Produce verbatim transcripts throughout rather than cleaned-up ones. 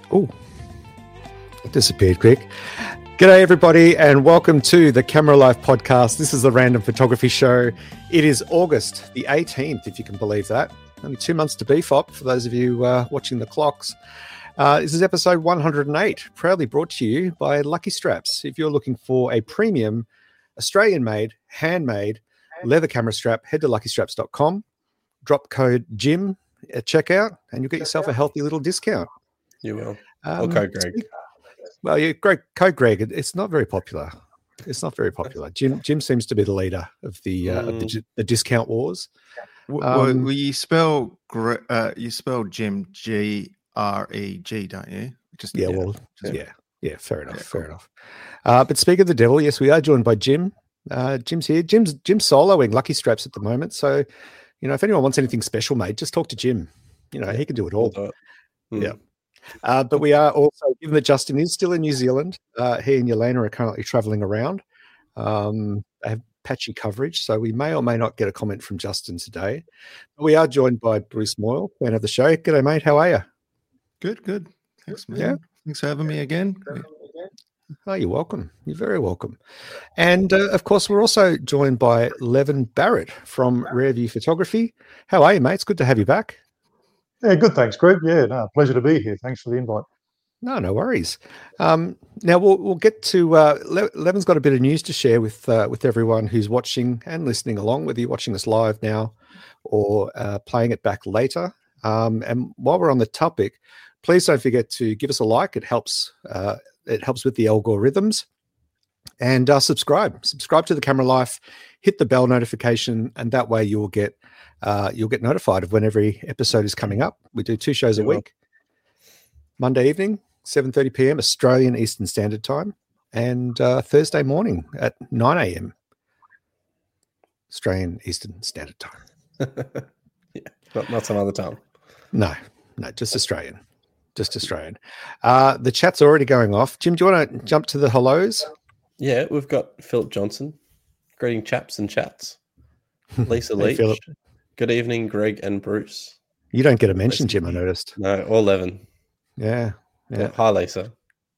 Oh, it disappeared quick. G'day, everybody, and welcome to the Camera Life podcast. This is the Random Photography Show. It is August the eighteenth, if you can believe that. Only two months to B F O P for those of you uh, watching the clocks. Uh, this is episode one hundred eight, proudly brought to you by Lucky Straps. If you're looking for a premium, Australian-made, handmade leather camera strap, head to lucky straps dot com, drop code JIM at checkout, and you'll get yourself a healthy little discount. You will. Um, or code Greg. Well, yeah, Greg, code Greg. It's not very popular. It's not very popular. Jim Jim seems to be the leader of the uh, mm. of the, the discount wars. Well, um, well you spell Gre- uh, you spell Jim G R E G, don't you? Just yeah, yeah, well, just, yeah, yeah. Fair enough. Yeah, fair cool. enough. Uh, but speaking of the devil, yes, we are joined by Jim. Uh, Jim's here. Jim's Jim's soloing Lucky Straps at the moment. So, you know, if anyone wants anything special made, just talk to Jim. You know, he can do it all. We'll do it. Mm. Yeah. Uh, but we are also, given that Justin is still in New Zealand, uh, he and Yelena are currently traveling around. Um, they have patchy coverage, so we may or may not get a comment from Justin today. But we are joined by Bruce Moyle, fan of the show. G'day, mate. How are you? Good, good. Thanks, man. Yeah. Thanks for having me again. Oh, you're welcome. You're very welcome. And, uh, of course, we're also joined by Levin Barrett from Rareview Photography. How are you, mate? It's good to have you back. Yeah, good. Thanks, Greg. Yeah, no, pleasure to be here. Thanks for the invite. No, no worries. Um, now we'll we'll get to uh, Le- Levin's got a bit of news to share with uh, with everyone who's watching and listening along, whether you're watching us live now or uh, playing it back later. Um, and while we're on the topic, please don't forget to give us a like. It helps. Uh, it helps with the algorithms. And uh, subscribe. Subscribe to the Camera Life. Hit the bell notification, and that way you'll get. Uh, you'll get notified of when every episode is coming up. We do two shows a week. Monday evening, seven thirty p.m. Australian Eastern Standard Time, and uh, Thursday morning at nine a.m. Australian Eastern Standard Time. yeah, not, not some other time. No, no, just Australian. Just Australian. Uh, the chat's already going off. Jim, do you want to jump to the hellos? Yeah, we've got Philip Johnson. Greeting chaps and chats. Lisa Hey, Leach. Philip. Good evening, Greg and Bruce. You don't get a mention, Jim, I noticed. No, or Levin. Yeah. Yeah. Yeah. Hi, Lisa.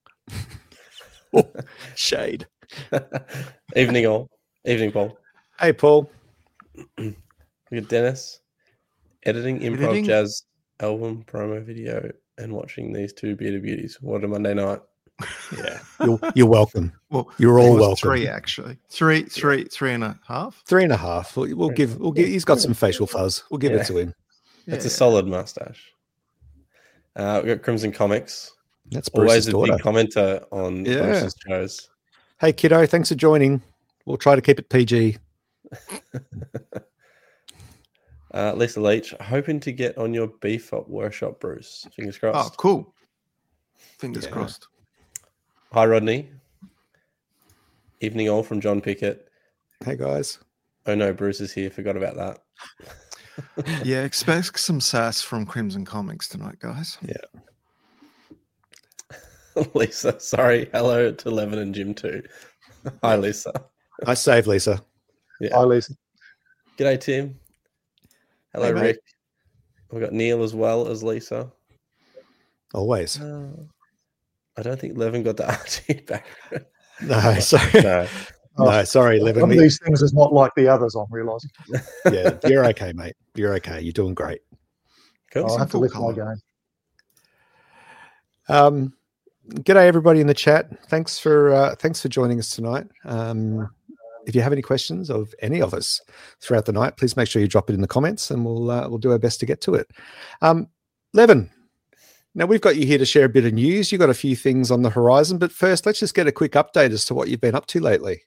Oh, shade. Evening, all. Evening, Paul. Hey, Paul. We got Dennis. Editing improv Editing? jazz album promo video and watching these two bearded beauties. What a Monday night. Yeah. You're, you're welcome. Well, You're it all was welcome. Three actually. Three, three, three and a half. Three and a half. We'll, we'll give. We'll give. He's got some facial fuzz. We'll give Yeah. it to him. That's Yeah. a solid mustache. Uh, we've got Crimson Comics. That's Bruce's Always a daughter. big commenter on Yeah. Bruce's shows. Hey, kiddo. Thanks for joining. We'll try to keep it P G. Uh, Lisa Leach, hoping to get on your B F O P workshop, Bruce. Fingers Oh, crossed. cool. Fingers Yeah. crossed. Hi, Rodney. Evening all from John Pickett. Hey, guys. Oh no, Bruce is here. Forgot about that. Yeah, expect some sass from Crimson Comics tonight, guys. Lisa, sorry. Hello to Levin and Jim too. Hi, Lisa. I saved Lisa. Hi, Lisa. G'day, Tim. Hello, Hey, mate. Rick. We've got Neil as well as Lisa. Always. Uh, I don't think Levin got the R T back. No, sorry. No. No, sorry, Levin. One of We- these things is not like the others, I'm realising. yeah, you're okay, mate. You're okay. You're doing great. Cool. I'll have to full lift my colour. game. Um, g'day, everybody in the chat. Thanks for uh, thanks for joining us tonight. Um, if you have any questions of any of us throughout the night, please make sure you drop it in the comments, and we'll uh, we'll do our best to get to it. Um, Levin, now we've got you here to share a bit of news. You've got a few things on the horizon, but first, let's just get a quick update as to what you've been up to lately.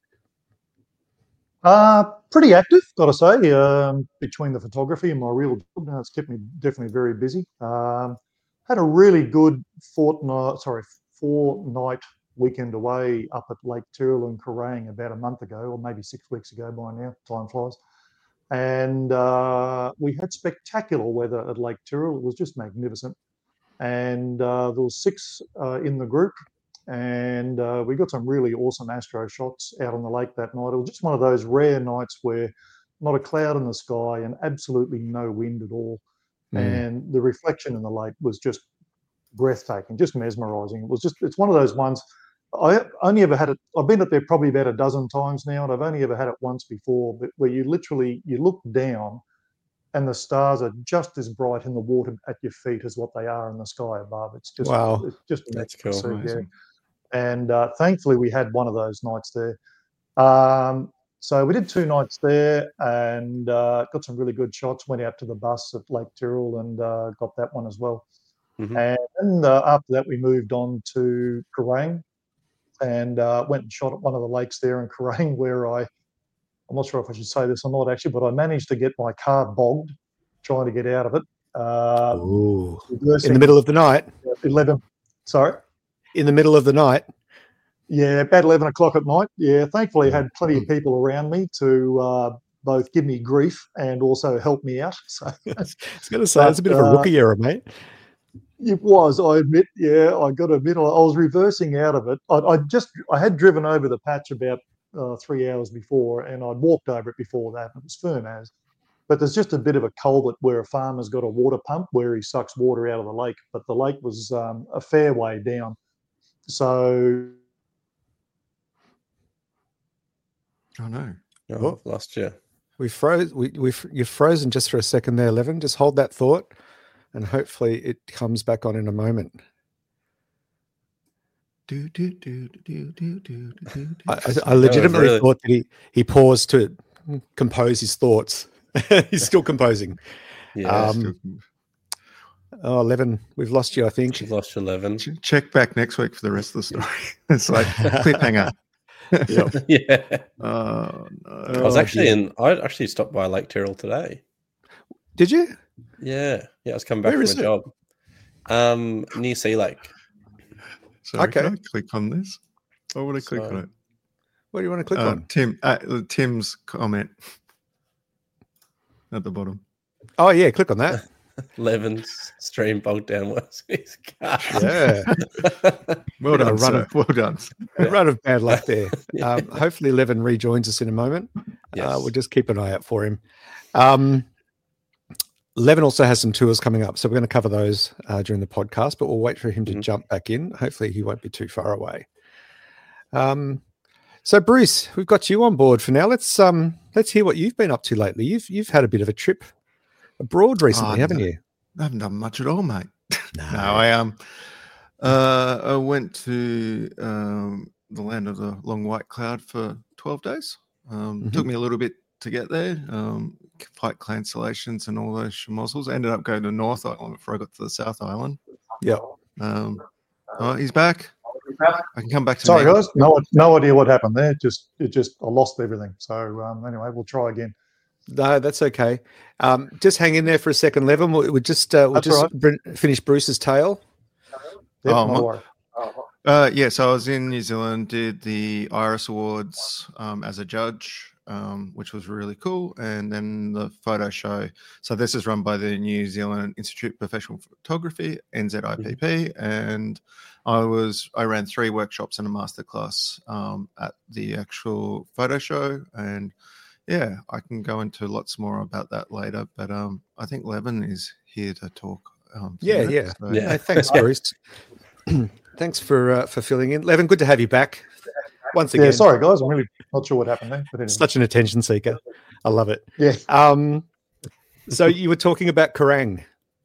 Uh, pretty active, got to say, um, between the photography and my real job. Now, it's kept me definitely very busy. Um, had a really good fortnight, sorry, four-night weekend away up at Lake Tyrrell in Kerrang about a month ago, or maybe six weeks ago by now. Time flies. And uh, we had spectacular weather at Lake Tyrrell. It was just magnificent. And uh, there was six uh, in the group. And uh, we got some really awesome astro shots out on the lake that night. It was just one of those rare nights where not a cloud in the sky and absolutely no wind at all. Mm. And the reflection in the lake was just breathtaking, just mesmerising. It was just, it's one of those ones. I only ever had it, I've been up there probably about a dozen times now, and I've only ever had it once before, but where you literally, you look down and the stars are just as bright in the water at your feet as what they are in the sky above. It's just, Wow. it's just That's cool. see, yeah. Amazing. And uh, thankfully we had one of those nights there. Um, so we did two nights there and uh, got some really good shots, went out to the bus at Lake Tyrrell and uh, got that one as well. Mhm. And then uh, after that we moved on to Kerrang and uh, went and shot at one of the lakes there in Kerrang where I, I'm not sure if I should say this or not actually, but I managed to get my car bogged trying to get out of it. Uh, Ooh. In reversing the middle of the night. eleven, sorry. In the middle of the night. Yeah, about eleven o'clock at night. Yeah, thankfully I had plenty of people around me to uh, both give me grief and also help me out. So I was going to say, it's a bit of a But, uh, rookie error, mate. it was, I admit, yeah, I got to admit, I, I was reversing out of it. I, I just, I had driven over the patch about uh, three hours before and I'd walked over it before that. It was firm as. But there's just a bit of a culvert where a farmer's got a water pump where he sucks water out of the lake. But the lake was um, a fair way down. So... Oh no. Oh, Oh. I've lost you. We froze. We we you're frozen just for a second there, Levin. Just hold that thought, and hopefully it comes back on in a moment. Do, do, do, do, do, do, do, do. I, I, I legitimately really- thought that he he paused to compose his thoughts. He's still composing. Yeah. Um, Oh, Levin, we've lost you. I think. She's lost you, eleven. Ch- Check back next week for the rest of the story. It's like cliffhanger. Yep. Yeah. Oh no. I was Oh, actually dear. in, I actually stopped by Lake Tyrrell today. Did you? Yeah. Yeah. I was coming back Where from is a it? job. Um, near Sea Lake. Sorry, Okay. can I click on this? Or would I click So- on it? What do you want to click Uh, on? Tim, uh, Tim's comment at the bottom. Oh yeah, click on that. Levin's stream bogged down was his car. Yeah, Well Bit of a done, run sir. of- Well done. a run of bad luck there. Yeah. Um, hopefully, Levin rejoins us in a moment. Yes. Uh, we'll just keep an eye out for him. Um, Levin also has some tours coming up, so we're going to cover those uh, during the podcast. But we'll wait for him to Mhm. jump back in. Hopefully, he won't be too far away. Um, so Bruce, we've got you on board for now. Let's um, let's hear what you've been up to lately. You've you've had a bit of a trip abroad recently, Oh, haven't no. you? I haven't done much at all, mate. No. No, I um, uh, I went to um, the land of the long white cloud for twelve days. Um, Mhm. Took me a little bit to get there. Um, flight cancellations and all those schmozzles. Ended up going to North Island before I got to the South Island. Yep. Um, oh, he's back. I can come back to Sorry, me. guys. No, no idea what happened there. Just, it just, I lost everything. So um, anyway, we'll try again. No, that's okay. Um, just hang in there for a second, Levin. We'll, we'll just uh, we'll That's just all br- finish Bruce's tale. Yep, Oh, not my- a worry. Uh, yeah, so I was in New Zealand, did the Iris Awards um, as a judge, um, which was really cool, and then the photo show. So this is run by the New Zealand Institute of Professional Photography, N Z I P P, and I was I ran three workshops and a masterclass um, at the actual photo show, and yeah, I can go into lots more about that later. But um, I think Levin is here to talk. Um, to Yeah, that, yeah. so- Yeah. No, thanks, Bruce. Thanks for uh, for filling in, Levin. Good to have you back once again. Yeah, sorry, guys. I'm really not sure what happened there. But anyway. Such an attention seeker. I love it. Yeah. Um, so you were talking about Kerrang.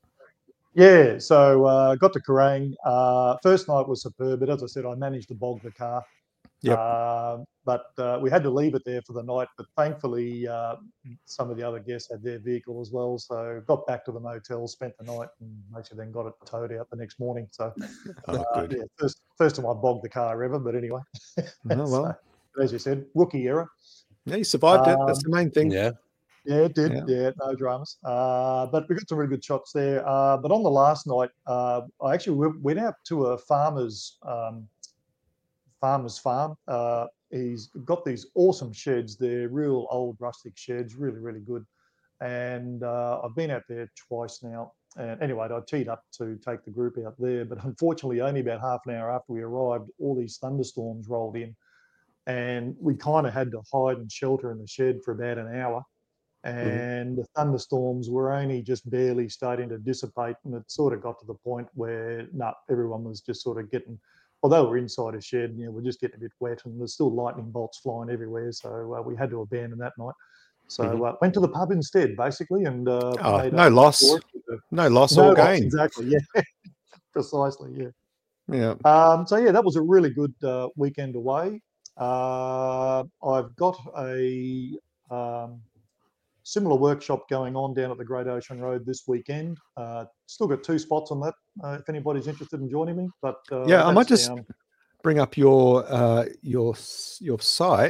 Yeah, so uh, got to Kerrang. Uh, first night was superb, but as I said, I managed to bog the car. Yep. Uh, but uh, we had to leave it there for the night. But thankfully, uh, some of the other guests had their vehicle as well. So got back to the motel, spent the night, and actually then got it towed out the next morning. So Oh, uh, good. yeah, first, first time I bogged the car ever. But anyway, Oh, well, so, as you said, rookie error. yeah, you survived it. That's Um, the main thing. Yeah. Yeah, it did. Yeah. Yeah, no dramas. Uh, but we got some really good shots there. Uh, but on the last night, uh, I actually w- went out to a farmer's um, farmer's farm. Uh, he's got these awesome sheds. They're real old rustic sheds, really, really good. And uh, I've been out there twice now. And anyway, I teed up to take the group out there. But unfortunately, only about half an hour after we arrived, all these thunderstorms rolled in. And we kind of had to hide and shelter in the shed for about an hour. and the thunderstorms were only just barely starting to dissipate, and it sort of got to the point where no, everyone was just sort of getting, although we're inside a shed, you know, we're just getting a bit wet, and there's still lightning bolts flying everywhere, so uh, we had to abandon that night. So Mhm. uh, went to the pub instead, basically, and uh, Oh, made no up loss. for it with the- No loss no or loss, gain. exactly, yeah, precisely, yeah. Yeah. Um, so yeah, that was a really good uh, weekend away. Uh, I've got a um, similar workshop going on down at the Great Ocean Road this weekend. Uh, still got two spots on that uh, if anybody's interested in joining me. But uh, Yeah, I might that's just down. bring up your uh, your s- your site.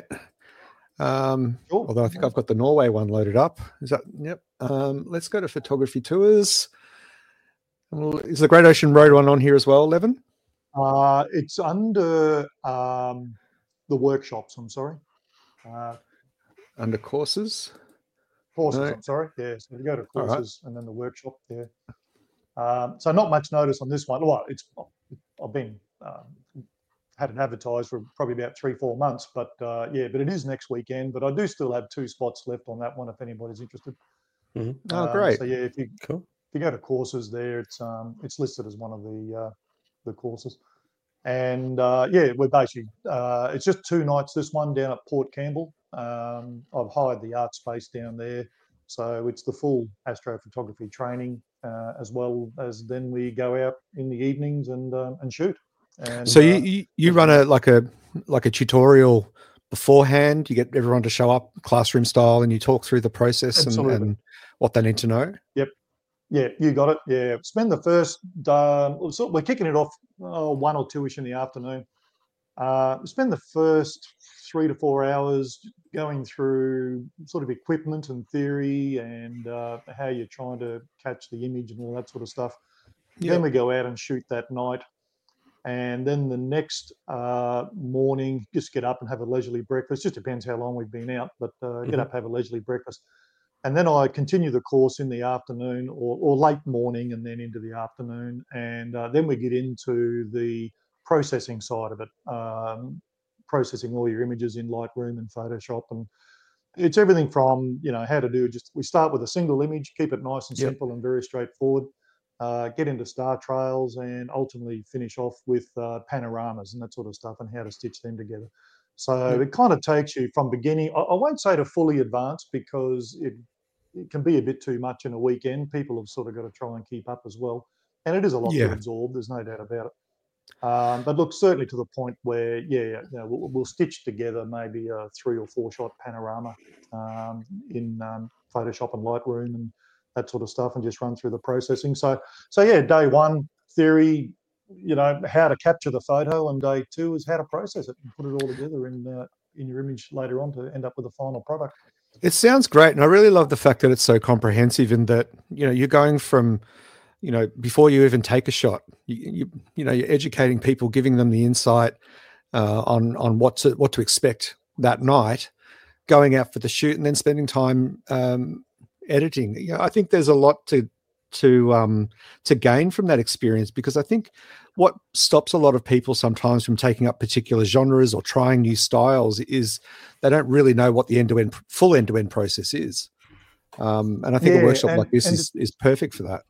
Um, Sure. although I think I've got the Norway one loaded up. Is that? Yep. Um, let's go to photography tours. Well, is the Great Ocean Road one on here as well, Levin? Uh, it's under um, the workshops. I'm sorry. Uh, Under courses. courses. No. I'm sorry. Yeah. So you go to All right. courses and then the workshop there. Um, so not much notice on this one. Well, it's I've been um, had it advertised for probably about three, four months, but uh, yeah, but it is next weekend. But I do still have two spots left on that one if anybody's interested. Mhm. Oh, Um, great. So yeah, if you Cool. if you go to courses there, it's um, it's listed as one of the uh, the courses. And uh, yeah, we're basically uh, it's just two nights. This one down at Port Campbell. Um, I've hired the art space down there, so it's the full astrophotography training uh, as well as then we go out in the evenings and um, and shoot. And So you uh, you, you run a like a like a tutorial beforehand. You get everyone to show up classroom style, and you talk through the process and, Absolutely. and what they need to know. Yeah, you got it. Yeah, spend the first. Um, so we're kicking it off oh, one or two-ish in the afternoon. Uh, spend the first three to four hours going through sort of equipment and theory and uh, how you're trying to catch the image and all that sort of stuff. Yeah. Then we go out and shoot that night, and then the next uh, morning, just get up and have a leisurely breakfast. Just depends how long we've been out, but uh, get Mhm. up, have a leisurely breakfast. And then I continue the course in the afternoon or, or late morning and then into the afternoon. And uh, then we get into the processing side of it, um, processing all your images in Lightroom and Photoshop. And it's everything from, you know, how to do just, we start with a single image, keep it nice and Yep. simple and very straightforward, uh, get into star trails and ultimately finish off with uh, panoramas and that sort of stuff and how to stitch them together. So Yep. it kind of takes you from beginning. I, I won't say to fully advanced because it it can be a bit too much in a weekend. People have sort of got to try and keep up as well. And it is a lot Yeah. to absorb, there's no doubt about it. Um, but look, certainly to the point where, yeah, you know, we'll, we'll stitch together maybe a three or four shot panorama um, in um, Photoshop and Lightroom and that sort of stuff and just run through the processing. So, so yeah, day one, theory, you know, how to capture the photo, and day two is how to process it and put it all together in, uh, in your image later on to end up with a final product. It sounds great, and I really love the fact that it's so comprehensive. In that, you know, you're going from, you know, before you even take a shot, you you, you know, you're educating people, giving them the insight uh, on on what to what to expect that night, going out for the shoot, and then spending time um, editing. You know, I think there's a lot to to um, to gain from that experience, because I think what stops a lot of people sometimes from taking up particular genres or trying new styles is they don't really know what the end-to-end full end-to-end process is. Um, and I think Yeah, a workshop and- like this and is, is perfect for that.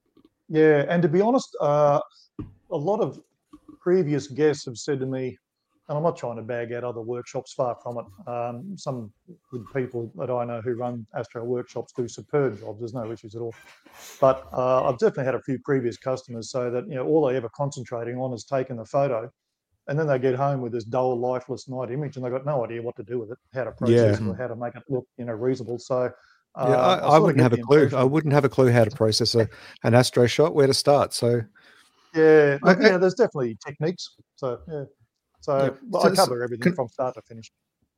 Yeah, and to be honest, uh, a lot of previous guests have said to me, and I'm not trying to bag out other workshops, far from it. Um, some good people that I know who run Astro workshops do superb jobs. There's no issues at all. But uh, I've definitely had a few previous customers say that, you know, all they ever concentrating on is taking the photo, and then they get home with this dull, lifeless night image, and they've got no idea what to do with it, how to process Yeah. it, or how to make it look, you know, reasonable. So uh, Yeah, I, I sort of wouldn't get have a the clue. impression- I wouldn't have a clue how to process a, an Astro shot, where to start. So Yeah, look, I- I- yeah, there's definitely techniques. So yeah, so Yeah. well, So- I cover everything can- from start to finish.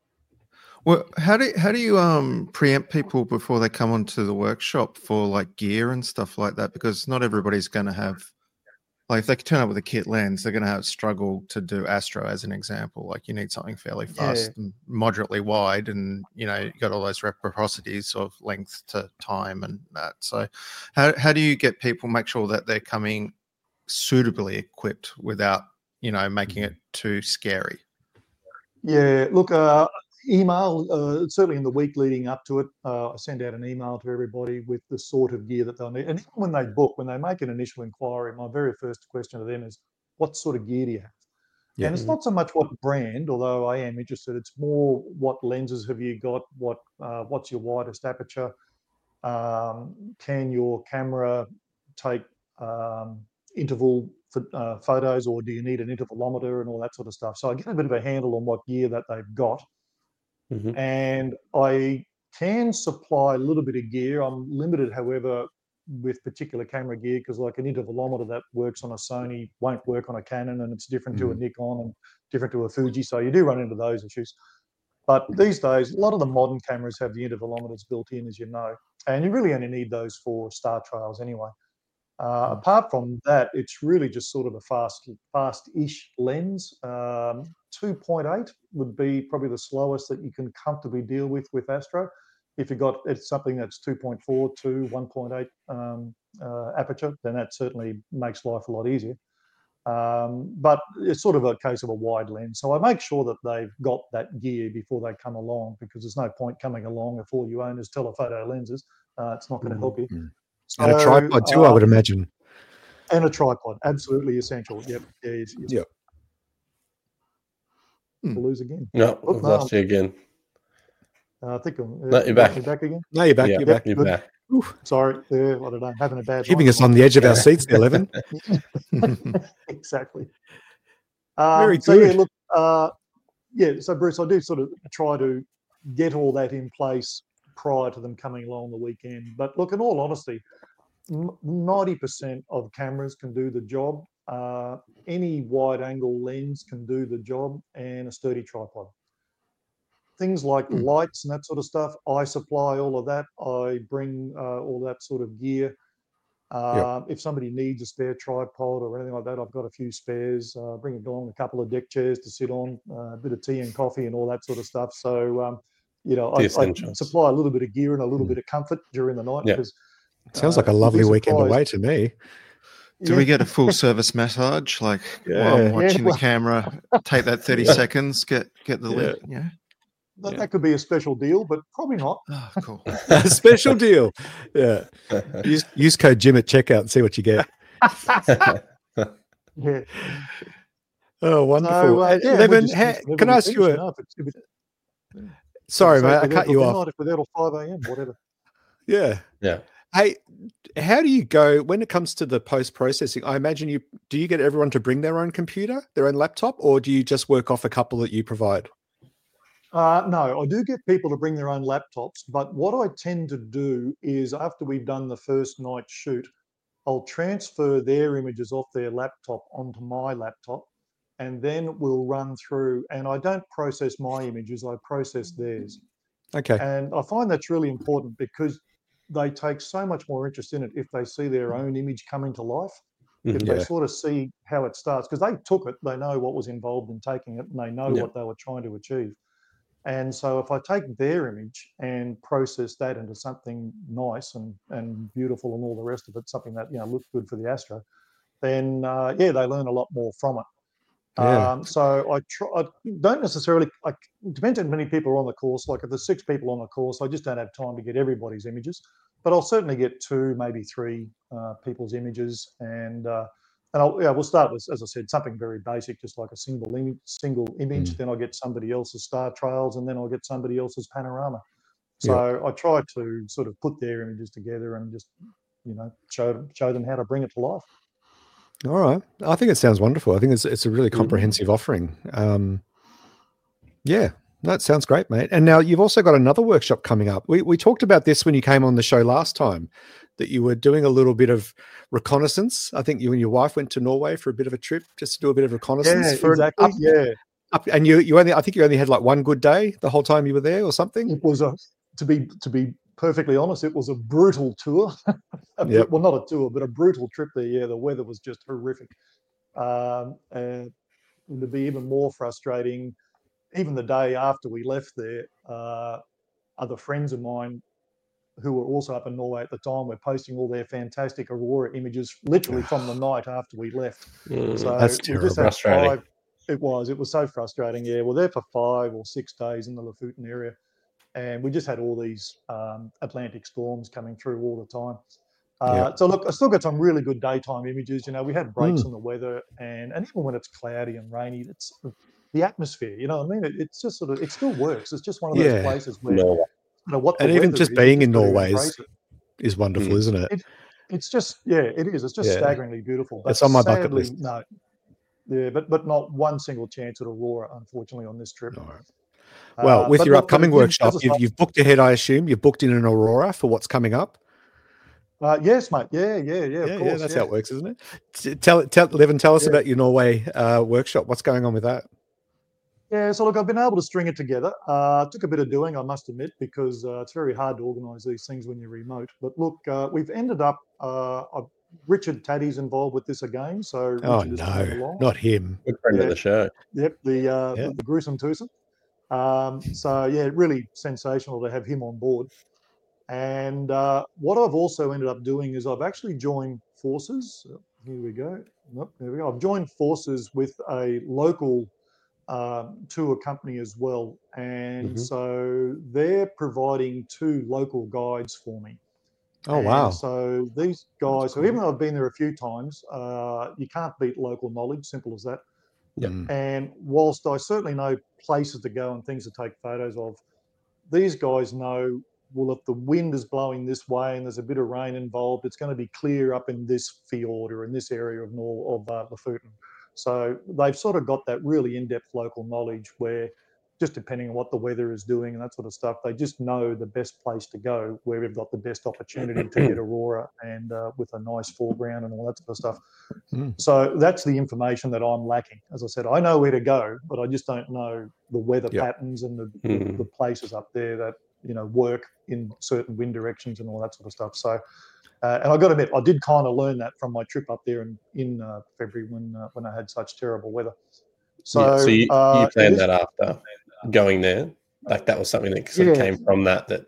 Well, how do how do you um preempt people before they come onto the workshop for like gear and stuff like that? Because not everybody's going to have, like, if they turn up with a kit lens, they're going to have struggle to do Astro as an example. Like, you need something fairly fast Yeah. and moderately wide, and you know you got all those reciprocities of length to time and that. So, how how do you get people make sure that they're coming suitably equipped without, you know, making it too scary? Yeah, look, uh, email, uh, certainly in the week leading up to it, uh, I send out an email to everybody with the sort of gear that they'll need. And even when they book, when they make an initial inquiry, my very first question to them is, what sort of gear do you have? Yeah. And it's not so much what brand, although I am interested. It's more what lenses have you got? What uh, what's your widest aperture? Um, can your camera take um, interval for, uh, photos, or do you need an intervalometer and all that sort of stuff? So I get a bit of a handle on what gear that they've got, Mhm. and I can supply a little bit of gear. I'm limited, however, with particular camera gear, because like an intervalometer that works on a Sony won't work on a Canon, and it's different to a Mm. Nikon and different to a Fuji. So you do run into those issues. But these days, a lot of the modern cameras have the intervalometers built in, as you know, and you really only need those for star trails anyway. Uh, Mm. apart from that, it's really just sort of a fast, fast-ish lens. Um, two point eight would be probably the slowest that you can comfortably deal with with Astro. If you've got it's something that's two point four, two, one point eight um, uh, aperture, then that certainly makes life a lot easier. Um, but it's sort of a case of a wide lens. So I make sure that they've got that gear before they come along, because there's no point coming along if all you own is telephoto lenses. Uh, it's not going to help you. Mm. So, And a tripod too, I uh, would imagine. and a tripod, absolutely essential. Yep. Yeah. Yes, yes. Yep. We'll lose again. No, Oh, I've no, lost you again. Uh, I think I'm uh, No, you're you back. got me back again. No, you're back. Yeah, You're back. you're Good. back. Oof. Sorry, yeah, I don't know, having a bad Keeping night us on the edge of our seats there, Levin. exactly. Um, Very so yeah, good. look, uh, yeah. So Bruce, I do sort of try to get all that in place prior to them coming along the weekend. But look, in all honesty, ninety percent of cameras can do the job. Uh, any wide-angle lens can do the job, and a sturdy tripod. Things like Hmm. lights and that sort of stuff, I supply all of that. I bring uh, all that sort of gear. Uh, If somebody needs a spare tripod or anything like that, I've got a few spares. Uh, bring along a couple of deck chairs to sit on, uh, a bit of tea and coffee and all that sort of stuff. So, um, you know, The I, I essentials. supply a little bit of gear and a little Mm. bit of comfort during the night, Yeah. because Sounds uh, like a you'd be lovely weekend surprised. away to me. Do we get a full service massage? Like while Yeah. I'm Yeah, watching well- the camera, take that thirty Yeah. seconds, get get the Yeah. lid. Yeah. That, Yeah. that could be a special deal, but probably not. Oh, cool. A special deal. Yeah. Use, use code Jim at checkout and see what you get. Yeah. Oh, wonderful. So, uh, Uh, yeah, we'll Levin, just ha- finish whenever can I we ask finish, you you a... know, if it's- if it's- Sorry, so mate, I if cut we're you out off. If we're there till five a.m., whatever. Yeah. Yeah. Hey, how do you go when it comes to the post processing? I imagine you do you get everyone to bring their own computer, their own laptop, or do you just work off a couple that you provide? Uh, no, I do get people to bring their own laptops, but what I tend to do is after we've done the first night shoot, I'll transfer their images off their laptop onto my laptop, and then we'll run through, and I don't process my images, I process theirs. Okay. And I find that's really important, because they take so much more interest in it if they see their own image coming to life. If Mhm. they Yeah. sort of see how it starts, because they took it, they know what was involved in taking it, and they know Yeah. what they were trying to achieve. And so if I take their image and process that into something nice and, and beautiful and all the rest of it, something that, you know, looks good for the Astro, then uh, yeah, they learn a lot more from it. Yeah. Um, so I, try, I don't necessarily, I, it depends on how many people are on the course. Like if there's six people on the course, I just don't have time to get everybody's images, but I'll certainly get two, maybe three uh, people's images. And uh, and I'll, yeah, we'll start with, as I said, something very basic, just like a single image, single image. Mm. Then I'll get somebody else's star trails, and then I'll get somebody else's panorama. So I try to sort of put their images together and just, you know, show show them how to bring it to life. All right. I think it sounds wonderful. I think it's it's a really Mhm. comprehensive offering. Um, yeah, that sounds great, mate. And now you've also got another workshop coming up. We we talked about this when you came on the show last time, that you were doing a little bit of reconnaissance. I think you and your wife went to Norway for a bit of a trip just to do a bit of reconnaissance. Yeah, for an exactly. up- Yeah, up- and you you only I think you only had like one good day the whole time you were there or something. it was a to be to be perfectly honest, it was a brutal tour. a, Yep. Well, not a tour, but a brutal trip there. Yeah, the weather was just horrific. Um, and to be even more frustrating, even the day after we left there, uh, other friends of mine who were also up in Norway at the time were posting all their fantastic aurora images literally from the night after we left. Mm. So That's we just had Frustrating. five, It was. It was so frustrating. Yeah, we're there for five or six days in the Lofoten area, and we just had all these um, Atlantic storms coming through all the time. Uh, Yeah. So look, I still got some really good daytime images. You know, we had breaks Mm. in the weather, and and even when it's cloudy and rainy, it's the atmosphere. You know what I mean? It, it's just sort of it still works. It's just one of those Yeah. places where Norway. you know what the And even weather just is, you being just in got to Norway embrace is, it. is wonderful, Mm. isn't it? It it's just yeah, it is. It's just Yeah. staggeringly beautiful. But It's on my bucket sadly, list. no, yeah, but but not one single chance at Aurora, unfortunately, on this trip. All right. Well, Uh, with but your look, but upcoming it did, workshop, as I you've, say, you've booked ahead, I assume. You've booked in an Aurora for what's coming up. uh, yes, mate. Yeah, yeah, yeah. Of Yeah, yeah, course. that's Yeah, how it works, isn't it? T- Tell, tell, Levin, tell us yeah. about your Norway uh, workshop. What's going on with that? Yeah, so look, I've been able to string it together. Uh, it took a bit of doing, I must admit, because uh, it's very hard to organise these things when you're remote. But look, uh, we've ended up. Uh, I've, Richard Taddy's involved with this again, so Oh Richard has came no, along. not him. Good friend Yeah, of the show. yep, the uh, Yeah. the, the gruesome twosome. Um, so yeah, really sensational to have him on board. And uh, what I've also ended up doing is I've actually joined forces. Here we go. Nope, there we go. I've joined forces with a local um, tour company as well. And Mhm. so they're providing two local guides for me. Oh And wow. so these guys, so cool. even though I've been there a few times, uh, you can't beat local knowledge, simple as that. Yep. Mm. And whilst I certainly know places to go and things to take photos of, these guys know, well, if the wind is blowing this way and there's a bit of rain involved, it's going to be clear up in this fjord or in this area of Nor- of uh, Lofoten. So they've sort of got that really in-depth local knowledge where just depending on what the weather is doing and that sort of stuff, they just know the best place to go where we've got the best opportunity to get Aurora and uh, with a nice foreground and all that sort of stuff. Mm. So that's the information that I'm lacking. As I said, I know where to go, but I just don't know the weather Yep. patterns and the, Mm. the, the places up there that, you know, work in certain wind directions and all that sort of stuff. So, uh, and I got to admit, I did kind of learn that from my trip up there in, in uh, February when uh, when I had such terrible weather. So, yeah, so you, uh, you planned it is- that after going there? Like that was something that sort Yeah. of came from that, that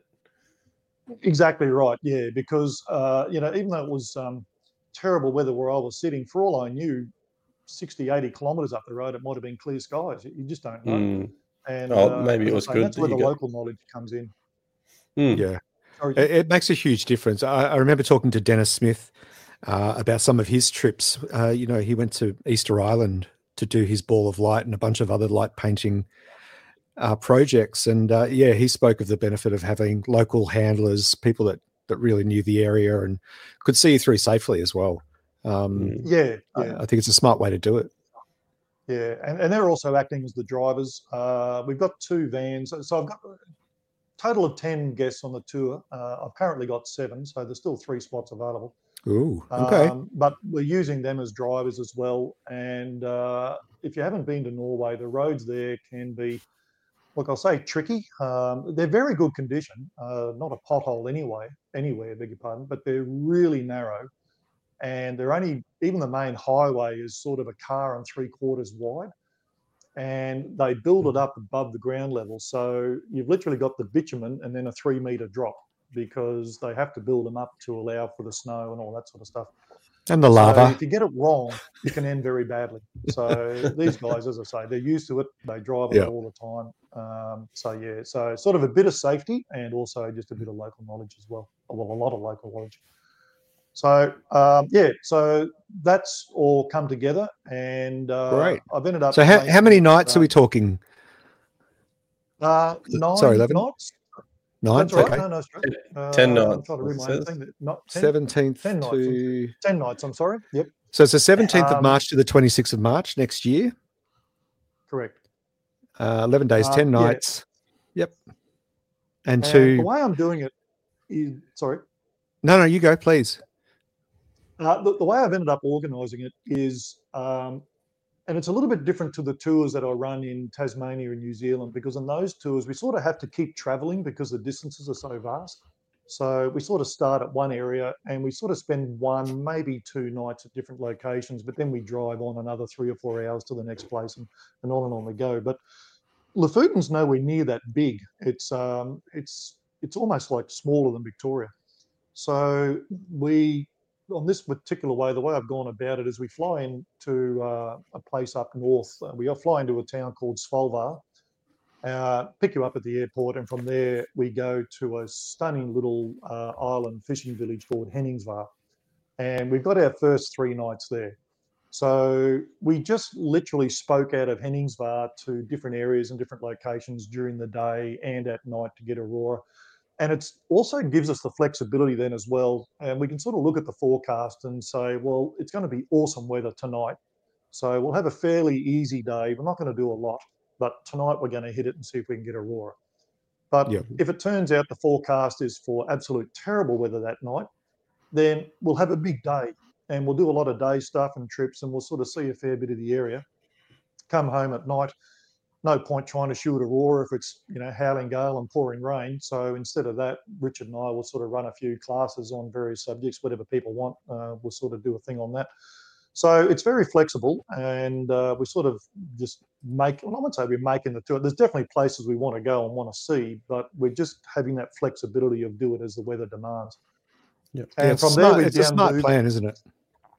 Exactly right. Yeah, because uh, you know, even though it was um, terrible weather where I was sitting, for all I knew, sixty, eighty kilometres up the road, it might have been clear skies. You just don't know. mm, And oh, uh, maybe as it I was say, good that's that where you the got. local knowledge comes in. Mm. Yeah, Sorry, it, it makes a huge difference. I, I remember talking to Dennis Smith uh, about some of his trips. Uh, you know, he went to Easter Island to do his Ball of Light and a bunch of other light painting uh, projects. And uh, yeah, he spoke of the benefit of having local handlers, people that that really knew the area and could see you through safely as well. Um, Mm. yeah, I, yeah, I think it's a smart way to do it. yeah, and, and they're also acting as the drivers. Uh, we've got two vans, so I've got a total of ten guests on the tour. Uh, I've currently got seven, so there's still three spots available. Ooh, okay. Um, but we're using them as drivers as well. And uh, if you haven't been to Norway, the roads there can be, look, I'll say tricky. Um, they're very good condition, uh, not a pothole anyway, anywhere, beg your pardon, but they're really narrow. And they're only, even the main highway is sort of a car and three quarters wide. And they build it up above the ground level. So you've literally got the bitumen and then a three metre drop because they have to build them up to allow for the snow and all that sort of stuff. And the So lava. if you get it wrong, you can end very badly. So these guys, as I say, they're used to it. They drive on Yeah. it all the time. Um, so yeah, so sort of a bit of safety and also just a bit of local knowledge as well. Well, a lot of local knowledge. So um, yeah, so that's all come together, and uh, Great. I've ended up. So how, how many making, nights uh, are we talking? Uh, nine Sorry, Levin? nights. Nine? That's all right. Okay. No, no stress. Uh, ten I'm nights, trying to read it my own says. thing. that- Not ten, seventeenth ten nights. I'm- to... ten nights. I'm sorry. Yep, So it's the seventeenth of Um, March to the twenty-sixth of March next year. correct. Uh, eleven days, ten Um, yeah. nights. Yep. And And the to... way I'm doing it is, sorry, No, no, you go, please. uh, the, the way I've ended up organising it is, um, and it's a little bit different to the tours that I run in Tasmania and New Zealand, because in those tours we sort of have to keep travelling because the distances are so vast. So we sort of start at one area and we sort of spend one, maybe two nights at different locations, but then we drive on another three or four hours to the next place, and, and on and on we go. But Lofoten's nowhere near that big. It's um, it's it's almost like smaller than Victoria. So we on this particular way, the way I've gone about it is we fly into uh, a place up north. Uh, we fly into a town called Svolvær, uh, pick you up at the airport, and from there we go to a stunning little uh, island fishing village called Henningsvær. And we've got our first three nights there. So we just literally spoke out of Henningsvær to different areas and different locations during the day and at night to get aurora. And it also gives us the flexibility then as well. And we can sort of look at the forecast and say, well, it's going to be awesome weather tonight. So we'll have a fairly easy day. We're not going to do a lot, but tonight we're going to hit it and see if we can get aurora. But Yeah. if it turns out the forecast is for absolute terrible weather that night, then we'll have a big day and we'll do a lot of day stuff and trips, and we'll sort of see a fair bit of the area. Come home at night. No point trying to shoot aurora if it's, you know, howling gale and pouring rain. So instead of that, Richard and I will sort of run a few classes on various subjects, whatever people want. Uh, we'll sort of do a thing on that. So it's very flexible, and uh, we sort of just make, well, I wouldn't say we're making the tour. There's definitely places we want to go and want to see, but we're just having that flexibility of do it as the weather demands. Yep. And Yeah, from it's there, smart, we it's a smart down plan, isn't it?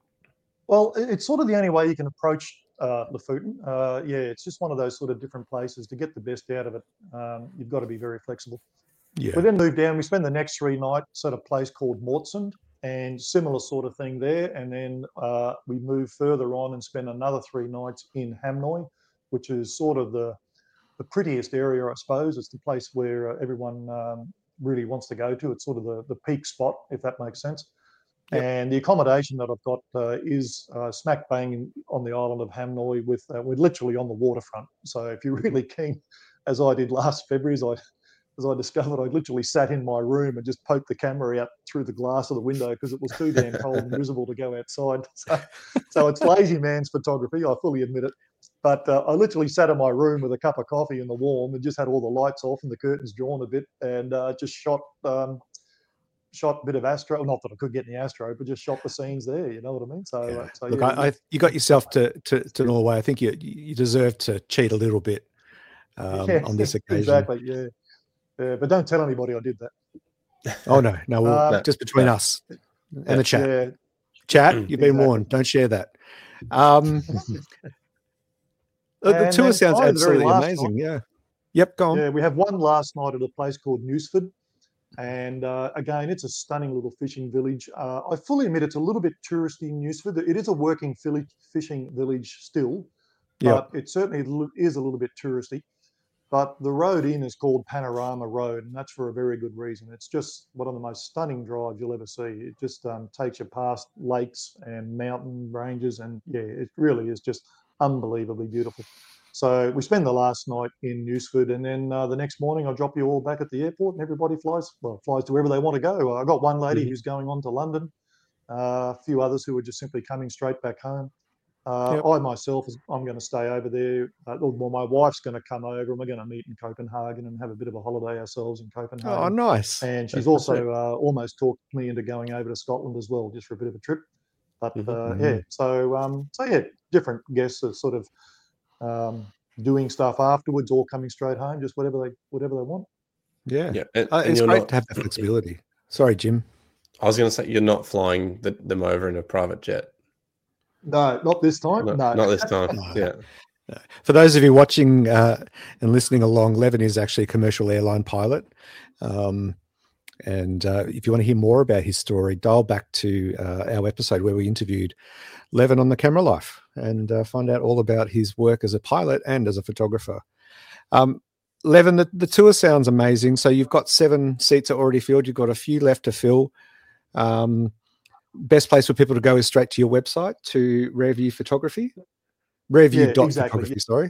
Well, it- it's sort of the only way you can approach uh, Lofoten. Uh, yeah, it's just one of those sort of different places. To get the best out of it, um, you've got to be very flexible. Yeah. We then move down. We spend the next three nights at a place called Mortsund, and similar sort of thing there. And then uh, we move further on and spend another three nights in Hamnøy, which is sort of the the prettiest area, I suppose. It's the place where uh, everyone um, really wants to go to. It's sort of the, the peak spot, if that makes sense. Yep. And the accommodation that I've got uh, is uh, smack bang in, on the island of Hamnøy. With uh, we're literally on the waterfront. So if you're really keen, as I did last February, as I as I discovered, I literally sat in my room and just poked the camera out through the glass of the window because it was too damn cold and miserable to go outside. So, so it's lazy man's photography. I fully admit it. But uh, I literally sat in my room with a cup of coffee in the warm and just had all the lights off and the curtains drawn a bit, and uh, just shot. Um, shot a bit of astro, not that I could get any astro, but just shot the scenes there. You know what I mean? So, Yeah. uh, so Look, yeah, I, I, you got yourself to, to, to Norway. I think you you deserve to cheat a little bit um, yeah, on this occasion. exactly. Yeah. Yeah, but don't tell anybody I did that. Oh no, no, we'll, Um, just between no. us and the chat. Yeah, Chat, you've been Exactly. warned. Don't share that. Um, the, the And tour then sounds finally, the very absolutely last amazing. Yeah. Yep. Go on. yeah. We have one last night at a place called Newsford, and uh, again, it's a stunning little fishing village. Uh, I fully admit it's a little bit touristy in Newsford. It is a working village, fishing village still, Yep. but it certainly l- is a little bit touristy. But the road in is called Panorama Road, and that's for a very good reason. It's just one of the most stunning drives you'll ever see. It just um, takes you past lakes and mountain ranges, and yeah, it really is just unbelievably beautiful. So we spend the last night in Newsford, and then uh, the next morning I drop you all back at the airport, and everybody flies well flies to wherever they want to go. I got one lady Mhm. who's going on to London, uh, a few others who are just simply coming straight back home. Uh, Yep. I myself, is- I'm going to stay over there. Uh, well, my wife's going to come over, and we're going to meet in Copenhagen and have a bit of a holiday ourselves in Copenhagen. Oh, nice. And she's Fantastic. also uh, almost talked me into going over to Scotland as well, just for a bit of a trip. But Mhm. uh, Mhm. yeah, so um, so yeah, different guests are sort of um, doing stuff afterwards, or coming straight home, just whatever they whatever they want. Yeah. Yeah, and, Uh, and it's you're great not. to have that flexibility. Sorry, Jim. I was going to say you're not flying the, them over in a private jet. No, not this time. No, No, not this time. No. Yeah, For those of you watching uh, and listening along, Levin is actually a commercial airline pilot. Um, and uh, if you want to hear more about his story, dial back to uh, our episode where we interviewed Levin on the Camera Life and uh, find out all about his work as a pilot and as a photographer. Um, Levin, the, the tour sounds amazing. So you've got seven seats are already filled. You've got a few left to fill. Um, best place for people to go is straight to your website, to Rareview Photography. Rareview dot exactly, photography, sorry.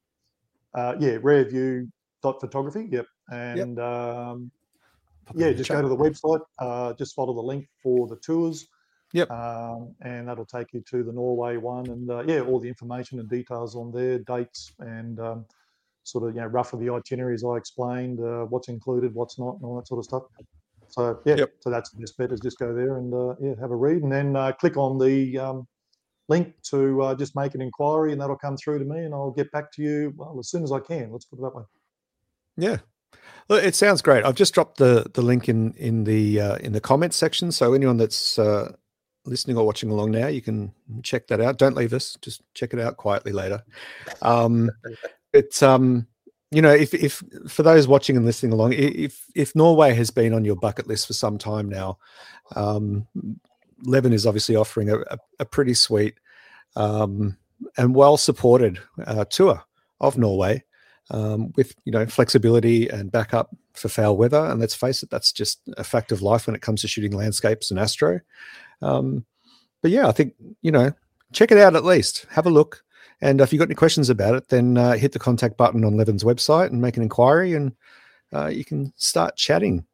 uh, yeah, Rareview dot photography. Yep, and um, Pop it yeah, in the just chat. go to the website. Uh, just follow the link for the tours. Yep. Um, and that'll take you to the Norway one, and uh, yeah, all the information and details on there, dates, and um, sort of, you know, roughly the itineraries I explained, uh, what's included, what's not, and all that sort of stuff. So yeah, Yep. so that's the best bet, is just go there and uh, yeah, have a read, and then uh, click on the um, link to uh, just make an inquiry, and that'll come through to me, and I'll get back to you, well, as soon as I can. Let's put it that way. Yeah. Well, it sounds great. I've just dropped the the link in in the uh, in the comments section. So anyone that's uh, listening or watching along now, you can check that out. Don't leave us; just check it out quietly later. Um, it's um, you know, if if for those watching and listening along, if if Norway has been on your bucket list for some time now, um, Levin is obviously offering a, a, a pretty sweet um, and well supported uh, tour of Norway. Um, with you know flexibility and backup for foul weather, and let's face it, that's just a fact of life when it comes to shooting landscapes and astro. Um, but yeah, I think you know check it out at least, have a look, and if you've got any questions about it, then uh, hit the contact button on Levin's website and make an inquiry, and uh, you can start chatting.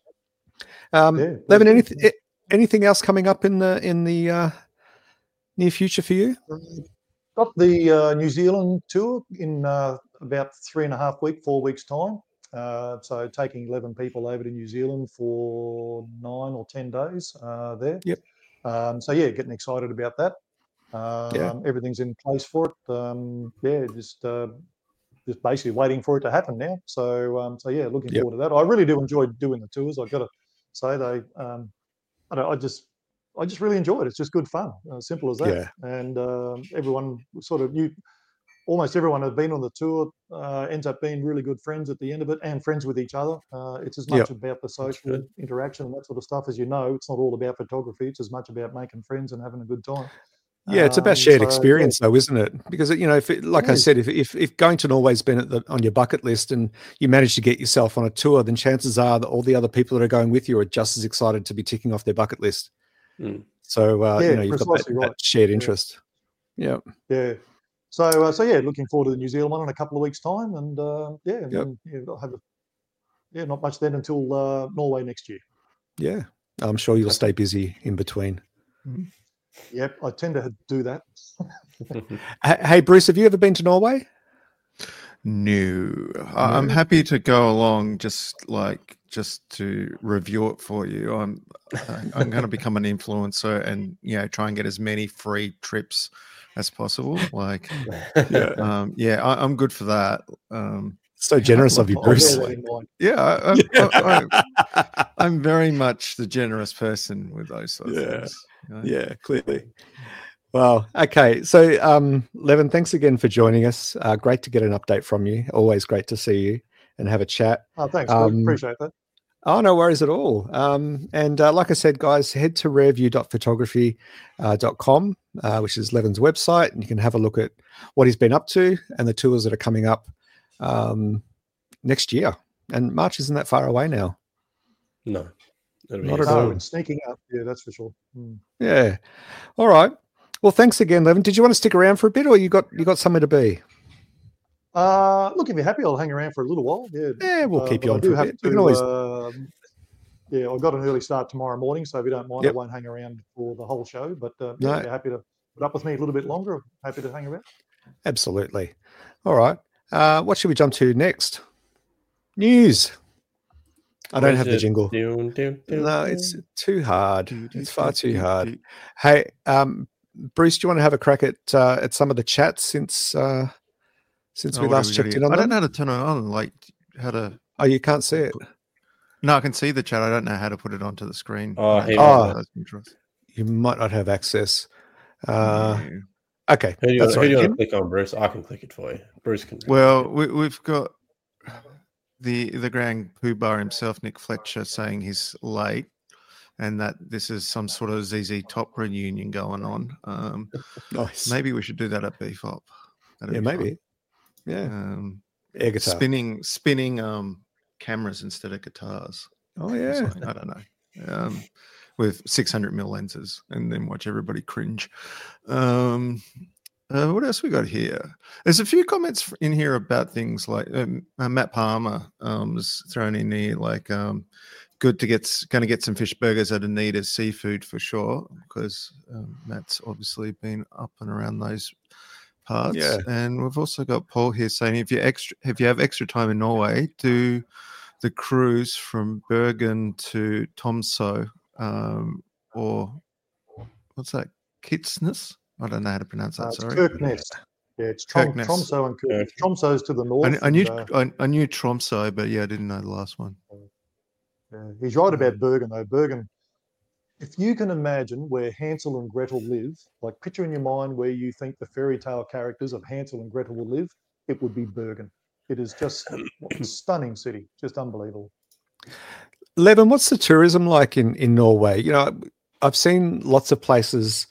Um, Yeah, Levin, that's anything good. anything else coming up in the in the uh, near future for you? Got the uh, New Zealand tour in uh, about three and a half week, four weeks time. Uh, so taking eleven people over to New Zealand for nine or ten days uh, there. Yep. Um, so yeah, getting excited about that. Um, Yeah. Everything's in place for it. Um, yeah, just uh, just basically waiting for it to happen now. So um, so yeah, looking Yep. forward to that. I really do enjoy doing the tours. I've got to say they. Um, I, don't, I just I just really enjoy it. It's just good fun. Uh, simple as that. Yeah. And um, everyone sort of you. Almost everyone who's been on the tour uh, ends up being really good friends at the end of it, and friends with each other. Uh, it's as much Yep. about the social good. interaction and that sort of stuff. As you know, it's not all about photography. It's as much about making friends and having a good time. Yeah, it's about Um, shared so, experience, though, isn't it? Because you know, if it, like It I is. said, if, if if going to Norway's been at the, on your bucket list and you manage to get yourself on a tour, then chances are that all the other people that are going with you are just as excited to be ticking off their bucket list. Mm. So uh, Yeah, you know, you've got that, precisely right. that shared Yeah. interest. Yeah, Yeah. So, uh, so yeah, looking forward to the New Zealand one in a couple of weeks' time, and uh, yeah, and Yep. then, yeah, I'll have a, yeah, not much then until uh, Norway next year. yeah. I'm sure you'll stay busy in between. Yep, I tend to do that. Hey, hey, Bruce, have you ever been to Norway? No, I- I'm No? happy to go along. Just like just to review it for you. I'm I- I'm going to become an influencer and you know try and get as many free trips as possible. Like, Yeah. um, yeah, I, I'm good for that. Um, So generous love of you, all I'll bear Bruce. that in mind. yeah, I, I, I, I'm very much the generous person with those sort of Yeah. things. you know? Yeah, clearly. Well, okay. So, um, Levin, thanks again for joining us. Uh, great to get an update from you. Always great to see you and have a chat. Oh, thanks, Luke. Um, Appreciate that. Oh, no worries at all. Um, and uh, like I said, guys, head to rareview dot photography dot com, uh, which is Levin's website, and you can have a look at what he's been up to and the tours that are coming up um, next year. And March isn't that far away now. No. It'll be Not at easy. all. No, it's sneaking up. Yeah, that's for sure. Mm. Yeah. All right. Well, thanks again, Levin. Did you want to stick around for a bit, or you got you got somewhere to be? Uh, look, if you're happy, I'll hang around for a little while. Yeah, Yeah, we'll uh, keep but you I on do for a have bit. to. We can always. um, yeah, I've got an early start tomorrow morning, so if you don't mind, Yep. I won't hang around for the whole show. But uh, No. yeah, if you're happy to put up with me a little bit longer, I'm happy to hang around. Absolutely. All right. Uh, what should we jump to next? News. I don't Where's have the it? jingle. Dun, dun, dun, No, it's dun. too hard. Do, do, It's far do, too do, hard. do. Hey, um, Bruce, do you want to have a crack at uh, at some of the chats since uh, since Oh, we what have last got checked here? in on I don't them? know how to turn it on. Like how to. Oh, you can't see it. No, I can see the chat. I don't know how to put it onto the screen. Oh, I here don't we know go. those controls. You might not have access. Uh, Yeah. okay, Who do you, that's who all do you right. want to click on, Bruce? I can click it for you. Bruce can. Well, we, we've got the the grand poobah himself, Nick Fletcher, saying he's late, and that this is some sort of Z Z Top reunion going on. Um, Nice. maybe we should do that at B F O P. That'd Yeah, be fun. maybe. Yeah, Um, air guitar. spinning spinning um, cameras instead of guitars. Oh or yeah. something, I don't know. Um, with six hundred mil lenses, and then watch everybody cringe. Um, uh, what else we got here? There's a few comments in here about things like um, uh, Matt Palmer um, was thrown in here, like um, good to get going to get some fish burgers at Anita's Seafood for sure, because um, Matt's obviously been up and around those parts. Yeah. And we've also got Paul here saying if you extra if you have extra time in Norway, do the cruise from Bergen to Tromsø, um, or what's that? Kitsnes? I don't know how to pronounce that. Uh, it's sorry. Kirkness. Yeah, it's Trom- Kirkness. Tromsø and Kirk. Kirk. Tromsø's to the north. I, I knew and, uh, I, I knew Tromsø, but yeah, I didn't know the last one. yeah, he's right about Bergen though. Bergen, If you can imagine where Hansel and Gretel live, like picture in your mind where you think the fairy tale characters of Hansel and Gretel will live, it would be Bergen. It is just a stunning city, just unbelievable. Levin, what's the tourism like in, in Norway? You know, I've seen lots of places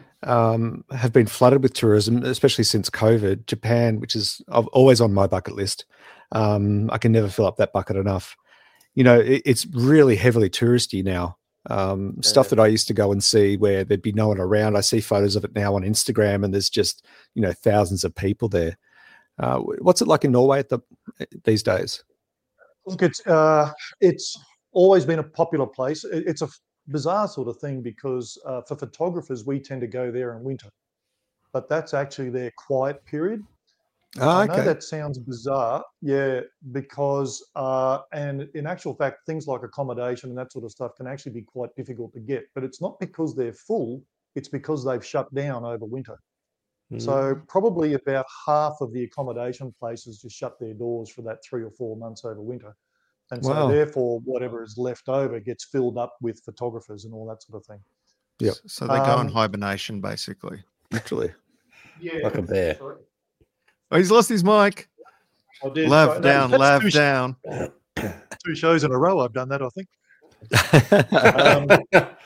um, have been flooded with tourism, especially since COVID. Japan, which is always on my bucket list. Um, I can never fill up that bucket enough. You know, it, it's really heavily touristy now. Um, yeah. Stuff that I used to go and see where there'd be no one around. I see photos of it now on Instagram, and there's just, you know, thousands of people there. Uh, what's it like in Norway at the these days? Look, it's uh, it's always been a popular place. It's a bizarre sort of thing because uh, for photographers, we tend to go there in winter, but that's actually their quiet period. Oh, I okay. know that sounds bizarre, yeah, because, uh, and in actual fact, things like accommodation and that sort of stuff can actually be quite difficult to get, but it's not because they're full, it's because they've shut down over winter. Mm. So probably about half of the accommodation places just shut their doors for that three or four months over winter. And so wow. therefore, whatever is left over gets filled up with photographers and all that sort of thing. Yeah. So they go um, in hibernation, basically. Literally. Yeah. Like a bear. Sorry. Oh, he's lost his mic. I did. Lav down, no, lav two down. Sh- two shows in a row I've done that, I think. um, at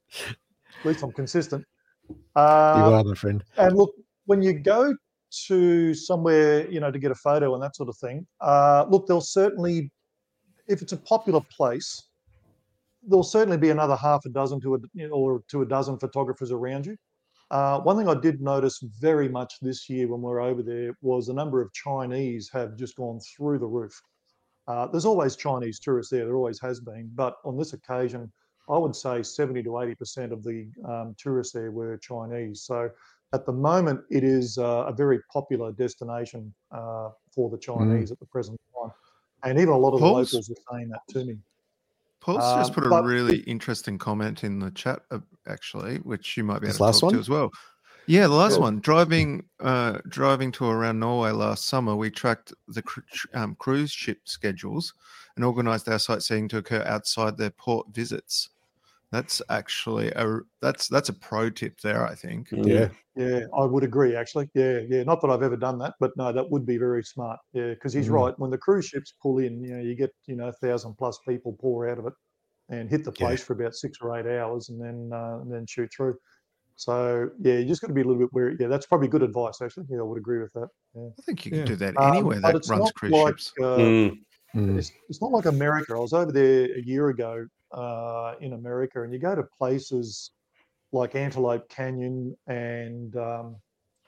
least I'm consistent. Uh, you are, my friend. And look, when you go to somewhere, you know, to get a photo and that sort of thing, uh, look, there'll certainly, if it's a popular place, there'll certainly be another half a dozen to a, you know, or to a dozen photographers around you. Uh, one thing I did notice very much this year when we were over there was the number of Chinese have just gone through the roof. Uh, there's always Chinese tourists there, there always has been, but on this occasion, I would say seventy to eighty percent of the um, tourists there were Chinese. So at the moment, it is uh, a very popular destination uh, for the Chinese mm. at the present time. And even a lot of Paul's, the locals are saying that to me. Paul's um, just put a really it, interesting comment in the chat, uh, actually, which you might be able to talk one? to as well. Yeah, the last yeah. one. Driving uh, driving to around Norway last summer, we tracked the cr- um, cruise ship schedules and organised our sightseeing to occur outside their port visits. That's actually a that's that's a pro tip there, I think. Yeah, yeah, I would agree. Actually, yeah, yeah. Not that I've ever done that, but no, that would be very smart. Yeah, because he's mm. right. When the cruise ships pull in, you know, you get you know, a thousand plus people pour out of it and hit the place yeah. for about six or eight hours, and then uh, and then shoot through. So yeah, you just got to be a little bit wary. Yeah, that's probably good advice. Actually, yeah, I would agree with that. Yeah. I think you can yeah. do that anywhere um, that runs cruise like, ships. Uh, mm. Mm. It's, it's not like America. I was over there a year ago. Uh, in America, and you go to places like Antelope Canyon and um,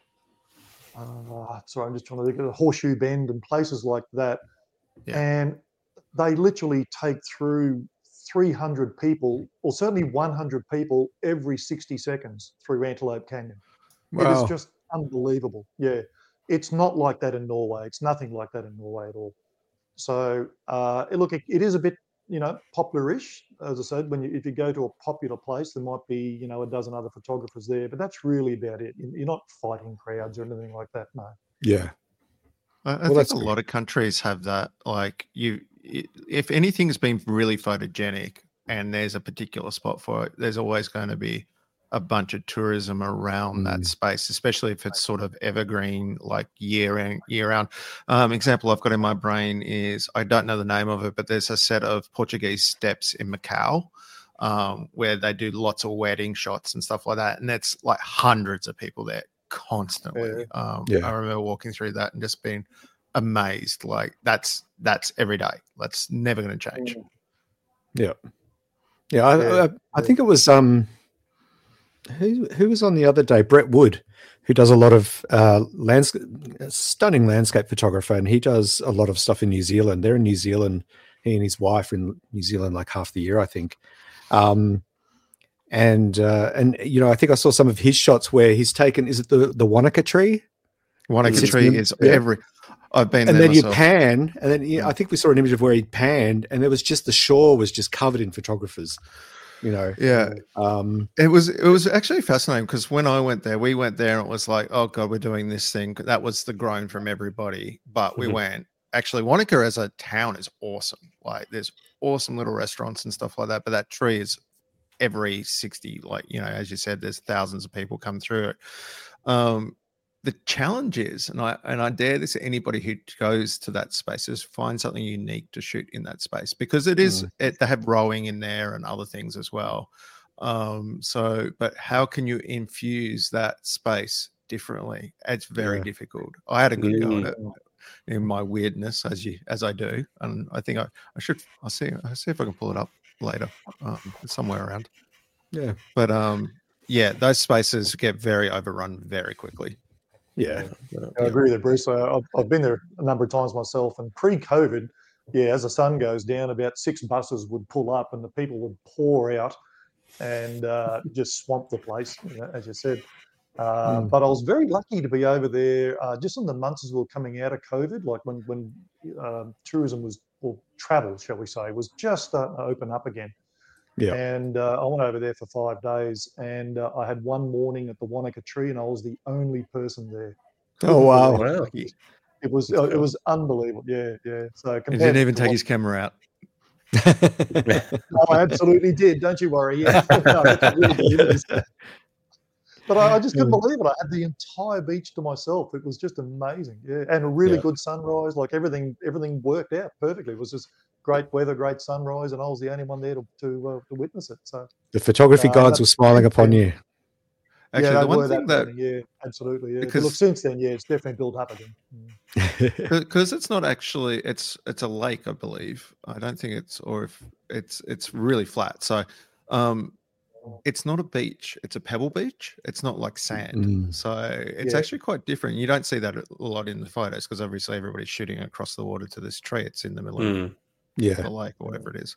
uh, sorry, I'm just trying to think of Horseshoe Bend and places like that, yeah. and they literally take through three hundred people, or certainly one hundred people every sixty seconds through Antelope Canyon. Wow. It is just unbelievable. Yeah, it's not like that in Norway. It's nothing like that in Norway at all. So uh, look, it, it is a bit, you know, popular-ish. As I said, when you, if you go to a popular place, there might be, you know, a dozen other photographers there, but that's really about it. You're not fighting crowds or anything like that, no. Yeah. I, I well, think a good. lot of countries have that. Like, you, if anything's been really photogenic and there's a particular spot for it, there's always going to be a bunch of tourism around mm. that space, especially if it's sort of evergreen, like year in, year round. Um, example I've got in my brain is, I don't know the name of it, but there's a set of Portuguese steps in Macau um, where they do lots of wedding shots and stuff like that. And that's like hundreds of people there constantly. Yeah. Um, yeah. I remember walking through that and just being amazed. Like that's, that's every day. That's never going to change. Yeah. Yeah. I, yeah. I, I think it was, um, Who who was on the other day? Brett Wood, who does a lot of uh, landscape, stunning landscape photographer, and he does a lot of stuff in New Zealand. They're in New Zealand. He and his wife are in New Zealand like half the year, I think. Um, and uh, and you know, I think I saw some of his shots where he's taken. Is it the the Wanaka tree? Wanaka tree in, is yeah. every. I've been and there then myself. you pan, and then you know, I think we saw an image of where he panned, and there was just the shore was just covered in photographers. You know, yeah. Um, it was it was actually fascinating because when I went there, we went there and it was like, oh god, we're doing this thing. That was the groan from everybody. But we mm-hmm. went. Actually, Wanaka as a town is awesome. Like, there's awesome little restaurants and stuff like that. But that tree is every sixty, like, you know, as you said, there's thousands of people come through it. Um, the challenge is, and I and I dare this anybody who goes to that space, is find something unique to shoot in that space, because it is mm. it, they have rowing in there and other things as well. Um, so, but how can you infuse that space differently? It's very yeah. difficult. I had a good mm. go at it in my weirdness, as you as I do, and I think I, I should I'll see I'll see if I can pull it up later, um, somewhere around. Yeah, but um, yeah, those spaces get very overrun very quickly. Yeah, yeah. I agree with Bruce. I've, I've been there a number of times myself, and pre-COVID, yeah, as the sun goes down, about six buses would pull up, and the people would pour out and uh, just swamp the place, you know, as you said. Uh, mm. But I was very lucky to be over there uh, just in the months as we were coming out of COVID, like when when uh, tourism was, or travel, shall we say, was just starting to open up again. Yeah. And uh, I went over there for five days, and uh, I had one morning at the Wanaka Tree, and I was the only person there. Oh wow! wow. It was uh, it was unbelievable. Yeah, yeah. So he didn't even take what, his camera out. No, I absolutely did. Don't you worry. Yeah. No, really but I, I just couldn't yeah. believe it. I had the entire beach to myself. It was just amazing. Yeah, and a really yeah. good sunrise. Like everything, everything worked out perfectly. It was just great weather, great sunrise, and I was the only one there to to, uh, to witness it. So the photography uh, gods were smiling upon you. Actually, yeah, the one thing that, morning, yeah, absolutely, yeah. Because look, since then, yeah, it's definitely built up again. Because it's not actually, it's it's a lake, I believe. I don't think it's, or if it's it's really flat. So, um, it's not a beach; it's a pebble beach. It's not like sand. Mm. So it's Yeah. actually quite different. You don't see that a lot in the photos because obviously everybody's shooting across the water to this tree. It's in the middle Mm. of Yeah. the lake or whatever it is.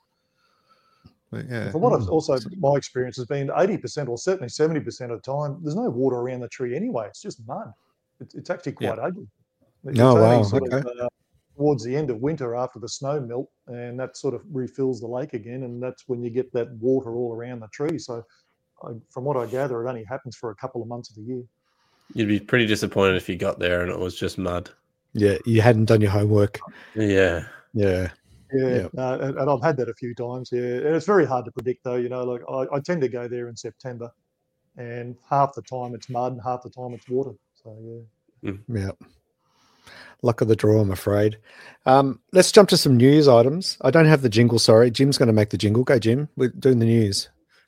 But yeah, From what I've also, my experience has been eighty percent or certainly seventy percent of the time, there's no water around the tree anyway. It's just mud. It's, it's actually quite Yeah. ugly. It's Oh, only wow, sort okay. of, uh, towards the end of winter after the snow melt, and that sort of refills the lake again, and that's when you get that water all around the tree. So I, from what I gather, it only happens for a couple of months of the year. You'd be pretty disappointed if you got there and it was just mud. Yeah, you hadn't done your homework. Yeah. Yeah. Yeah, Yeah. uh, and, and I've had that a few times. Yeah, and it's very hard to predict, though. You know, like I, I tend to go there in September, and half the time it's mud, and half the time it's water. So yeah. Yeah. Luck of the draw, I'm afraid. Um, let's jump to some news items. I don't have the jingle, sorry. Jim's going to make the jingle. Go, Jim. We're doing the news.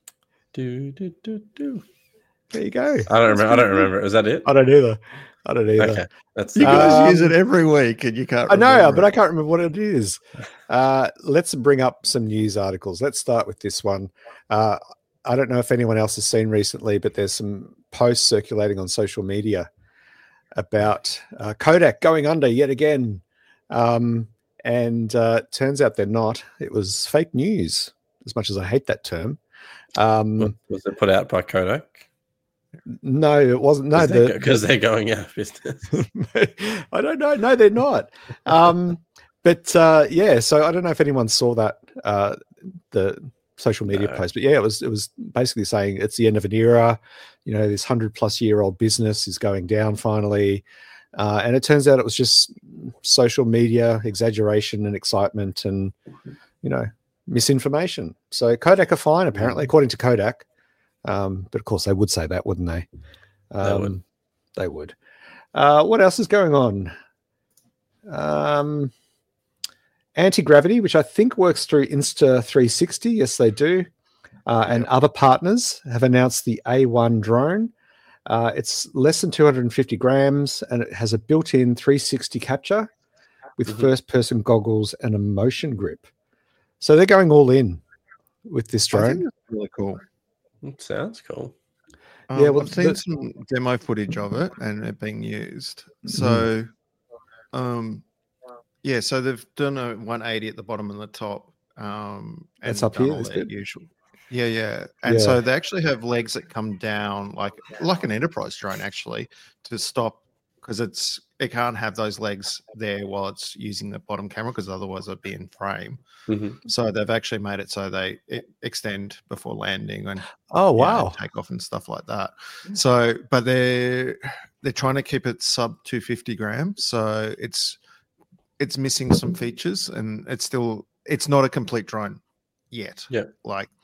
Do, do, do, do. There you go. I don't remember. I don't remember. Was that it? I don't either. I don't either. Okay. That's you guys Um, use it every week and you can't I know, remember but it. I can't remember what it is. Uh, let's bring up some news articles. Let's start with this one. Uh, I don't know if anyone else has seen recently, but there's some posts circulating on social media about uh, Kodak going under yet again. Um, and uh, turns out they're not. It was fake news, as much as I hate that term. Um, Was it put out by Kodak? no, it wasn't. No, Because the, they're, they're going out of business. I don't know. No, they're not. Um, but uh, yeah, so I don't know if anyone saw that uh, the social media No. post, but yeah, it was it was basically saying it's the end of an era. You know, this hundred plus year old business is going down finally, uh, and it turns out it was just social media exaggeration and excitement, and you know, misinformation. So Kodak are fine apparently, according to Kodak. Um, but of course, they would say that, wouldn't they? Um, They would. They would. Uh, what else is going on? Um, Anti-gravity, which I think works through Insta three sixty. Yes, they do. Uh, and other partners have announced the A one drone. Uh, it's less than two hundred fifty grams, and it has a built-in three sixty capture with Mhm. first-person goggles and a motion grip. So they're going all in with this I think drone. it's really cool. It sounds cool. Um, Yeah, well, I've seen the- some demo footage of it and it being used. Mm-hmm. So, um, yeah, so they've done a one eighty at the bottom and the top. Um, and That's up done here, all this their bit? usual. Yeah, yeah, and Yeah. so they actually have legs that come down like like an enterprise drone actually to stop because it's it can't have those legs there while it's using the bottom camera because otherwise it'd be in frame. Mhm. So they've actually made it so they it extend before landing and Oh, you know, wow. take off and stuff like that. So, but they're they're trying to keep it sub two hundred fifty grams. So it's it's missing some features, and it's still it's not a complete drone yet. Yeah. Like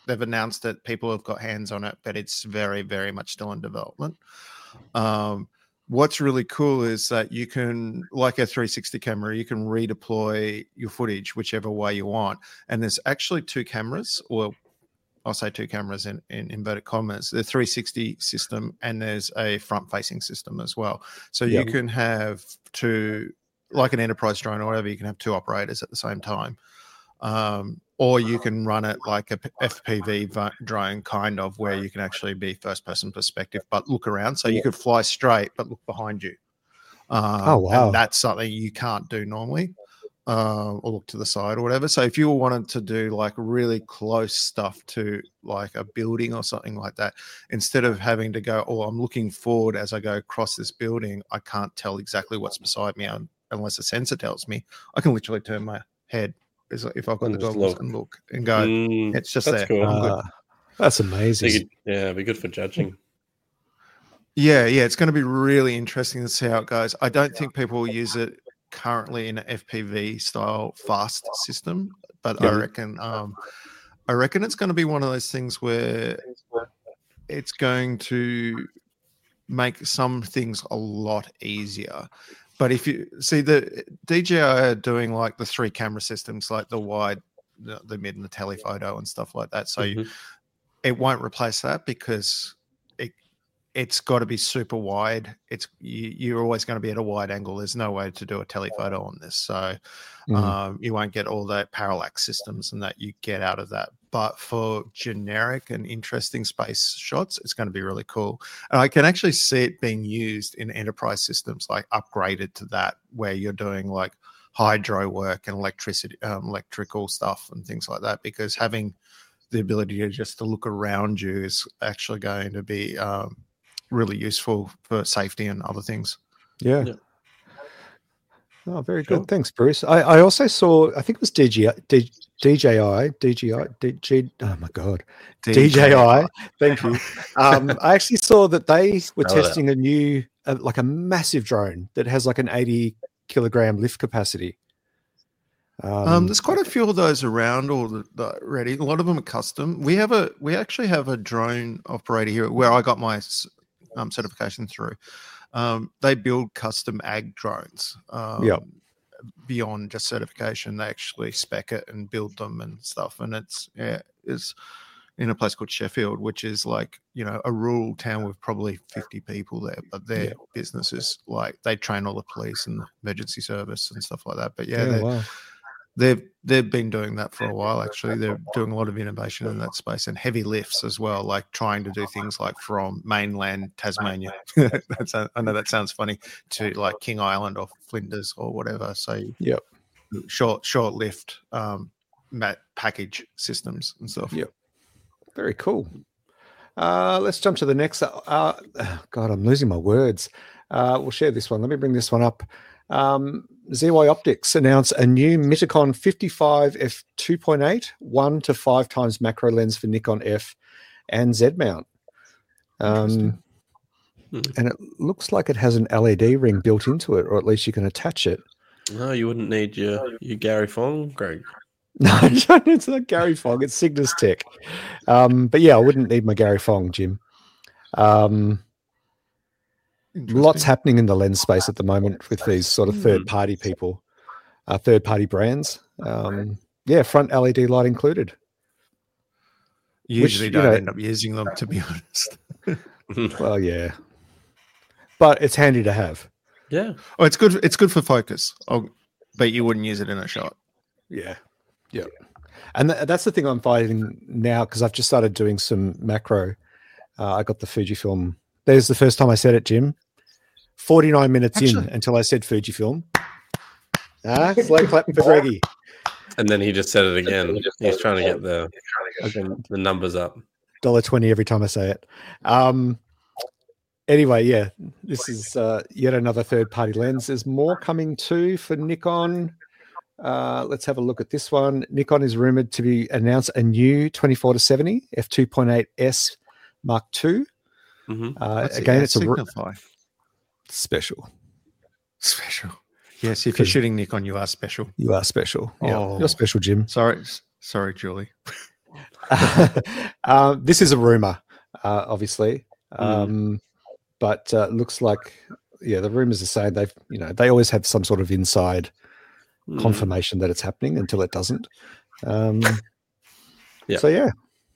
they've announced that people have got hands on it, but it's very, very much still in development. Um, what's really cool is that you can, like a three sixty camera, you can redeploy your footage whichever way you want. And there's actually two cameras, or I'll say two cameras in, in inverted commas, the three sixty system, and there's a front-facing system as well. So Yep. you can have two, like an enterprise drone or whatever, you can have two operators at the same time. Um, or you can run it like a F P V v- drone, kind of, where you can actually be first-person perspective, but look around. So you could fly straight, but look behind you. Um, Oh, wow. And that's something you can't do normally. Uh, or look to the side or whatever. So if you wanted to do like really close stuff to like a building or something like that, instead of having to go, oh, I'm looking forward as I go across this building, I can't tell exactly what's beside me unless a sensor tells me. I can literally turn my head as if I've got And the just goggles look. and look and go, Mm, it's just that's there. cool. I'm good. Uh, that's So amazing. you could- yeah, it'd be good for judging. Yeah, yeah, it's going to be really interesting to see how it goes. I don't think people will use it currently in an F P V style fast system, but I Yeah. reckon um, I reckon it's going to be one of those things where it's going to make some things a lot easier. But if you see the D J I are doing like the three camera systems, like the wide, the, the mid, and the telephoto and stuff like that, so Mhm. you, it won't replace that because it it's got to be super wide. It's you, you're always going to be at a wide angle. There's no way to do a telephoto on this, so Mm. um, you won't get all that parallax systems and that you get out of that. But for generic and interesting space shots, it's going to be really cool. And I can actually see it being used in enterprise systems, like upgraded to that, where you're doing like hydro work and electricity, um, electrical stuff and things like that. Because having the ability to just to look around you is actually going to be um, really useful for safety and other things. Yeah. Yeah. Oh, very Sure. good. Thanks, Bruce. I, I also saw, I think it was D J I, D, DJI, DJI, DG, oh my God, D J I. Thank you. Um, I actually saw that they were Spell it out. testing a new, uh, like a massive drone that has like an eighty kilogram lift capacity. Um, Um, there's quite a few of those around already. A lot of them are custom. We have a we actually have a drone operator here where I got my s- um, certification through. Um, they build custom ag drones. Um, Yep. Beyond just certification, they actually spec it and build them and stuff. And it's yeah, it's in a place called Sheffield, which is like, you know, a rural town with probably fifty people there, but their Yeah. business is like they train all the police and the emergency service and stuff like that. But yeah, yeah, they wow. They've they've been doing that for a while. Actually, they're doing a lot of innovation in that space and heavy lifts as well, like trying to do things like from mainland Tasmania. That's a, I know that sounds funny, to like King Island or Flinders or whatever. So Yep. short short lift um, mat package systems and stuff. Yep. Very cool. Uh, let's jump to the next. Uh, God, I'm losing my words. Uh, we'll share this one. Let me bring this one up. Um, Z Y Optics announced a new Miticon fifty-five f two point eight, one to five times macro lens for Nikon F and Z mount. Um, Interesting. Hmm. and it looks like it has an L E D ring built into it, or at least you can attach it. No, you wouldn't need your, your Gary Fong, Greg. No, it's not Gary Fong. It's Cygnus Tech. Um, but yeah, I wouldn't need my Gary Fong, Jim. Um, lots Interesting. happening in the lens space at the moment with these sort of Hmm. third-party people, uh, third-party brands. Um, yeah, front L E D light included. Usually you don't know- end up using them, to be honest. Well, yeah, but it's handy to have. Yeah. Oh, it's good. It's good for focus. Oh, but you wouldn't use it in a shot. Yeah, yeah, and th- that's the thing I'm finding now because I've just started doing some macro. Uh, I got the Fujifilm. There's the first time I said it, Jim. forty-nine minutes in Actually- until I said Fujifilm. Ah, slow clapping for Greggy. And then he just said it again. He's trying to get the the, the numbers up. one dollar twenty every time I say it. Um, anyway, yeah, this is uh, yet another third-party lens. There's more coming too for Nikon. Uh, let's have a look at this one. Nikon is rumored to be announce a new twenty-four to seventy f two point eight S Mark two. hmm Uh, What's it- again, yeah, it's a r- Signify. special. Special. Yes, if you're 'Cause- shooting Nikon, you are special. You are special. Yeah, Oh. you're special, Jim. Sorry, s- sorry, Julie. um, this is a rumor, uh, obviously, um, mm. but uh, looks like yeah, the rumors are saying they've you know they always have some sort of inside mm. confirmation that it's happening until it doesn't. Um, yeah. So yeah.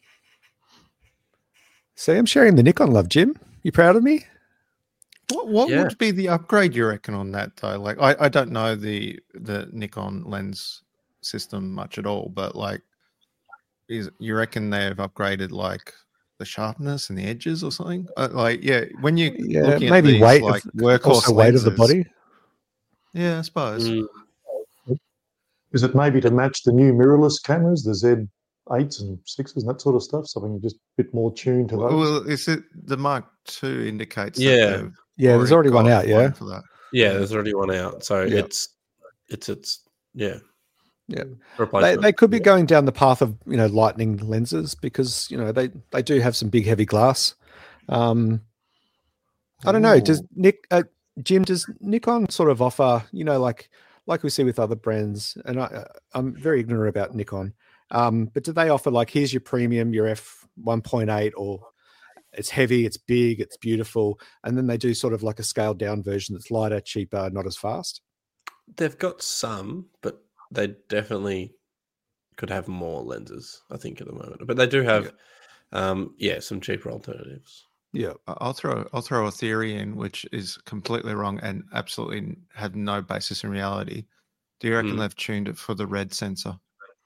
See, I'm sharing the Nikon love, Jim. You proud of me? What, what yeah. would be the upgrade you reckon on that though? Like, I, I don't know the the Nikon lens system much at all, but like, is you reckon they've upgraded like the sharpness and the edges or something? Uh, like, yeah, when you yeah, looking maybe at these, weight, like of, workhorse weight lenses, of the body. Yeah, I suppose. Mm. Is it maybe to match the new mirrorless cameras, the Z eights and sixes and that sort of stuff? Something just a bit more tuned to those. Well, is it the Mark two indicates? Yeah, that yeah. There's already one out. Yeah, for that. Yeah, there's already one out. So yeah. it's it's it's yeah, yeah. They they could be yeah. going down the path of you know lightning lenses because you know they they do have some big heavy glass. Um, I don't know. Does Nick uh, Jim does Nikon sort of offer you know like like we see with other brands? And I I'm very ignorant about Nikon. Um, but do they offer like, here's your premium, your F one point eight, or it's heavy, it's big, it's beautiful. And then they do sort of like a scaled down version that's lighter, cheaper, not as fast. They've got some, but they definitely could have more lenses, I think, at the moment. But they do have, yeah, um, yeah some cheaper alternatives. Yeah. I'll throw, I'll throw a theory in, which is completely wrong and absolutely have no basis in reality. Do you reckon mm. they've tuned it for the red sensor?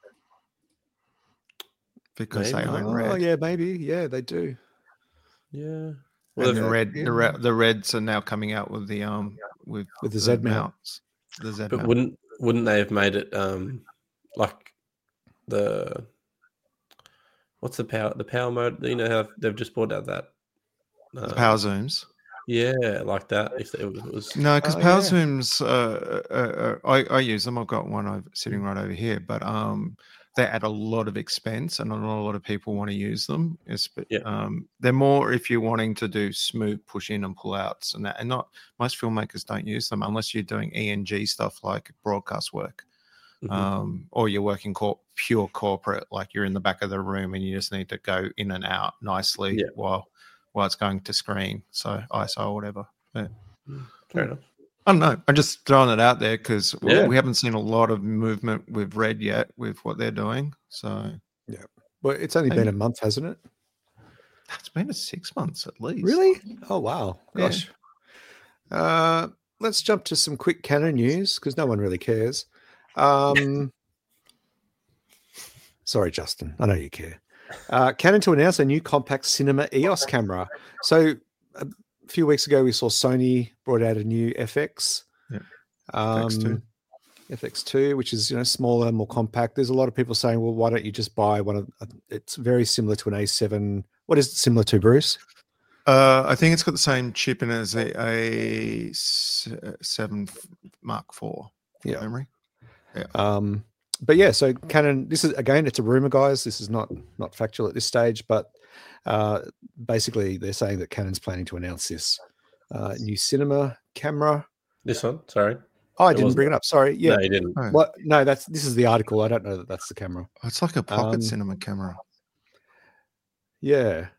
Because maybe. they own red. Oh yeah, maybe. Yeah, they do. Yeah. Well, and the red, yeah. the red, the reds are now coming out with the um with with the, the Z mounts. The Z but mount. wouldn't wouldn't they have made it um like the what's the power the power mode? You know how they've just brought out that uh, the power zooms. Yeah, like that. If it was, it was... no, because oh, power yeah. zooms, uh, uh, uh, I, I use them. I've got one over, sitting right over here, but um. they add a lot of expense and not a lot of people want to use them. It's, yeah. um, they're more if you're wanting to do smooth push in and pull outs and that, and not most filmmakers don't use them unless you're doing E N G stuff like broadcast work, mm-hmm. um, or you're working cor- pure corporate, like you're in the back of the room and you just need to go in and out nicely yeah. while while it's going to screen. So I S O or whatever. Yeah. Fair enough. I don't know. I'm just throwing it out there because yeah. we haven't seen a lot of movement with Red yet with what they're doing. So yeah, well, it's only maybe. been a month, hasn't it? It's been a six months at least. Really? Oh wow, gosh. Yeah. Uh, let's jump to some quick Canon news because no one really cares. Um, sorry, Justin. I know you care. Uh, Canon to announce a new compact cinema E O S camera. So. Uh, A few weeks ago, we saw Sony brought out a new F X, yeah. um, F X two. F X two, which is you know smaller, more compact. There's a lot of people saying, "Well, why don't you just buy one of?" It's very similar to an A seven. What is it similar to, Bruce? Uh, I think it's got the same chip in it as a A seven Mark four. Yeah, memory. Yeah. Um, but yeah, so Canon. This is again, it's a rumor, guys. This is not not factual at this stage, but. Uh, basically, they're saying that Canon's planning to announce this uh, new cinema camera. This one, sorry. Oh, I it didn't bring it up. Sorry. Yeah, no, you didn't. Oh. What? No, that's this is the article. I don't know that that's the camera. It's like a pocket um, cinema camera. Yeah.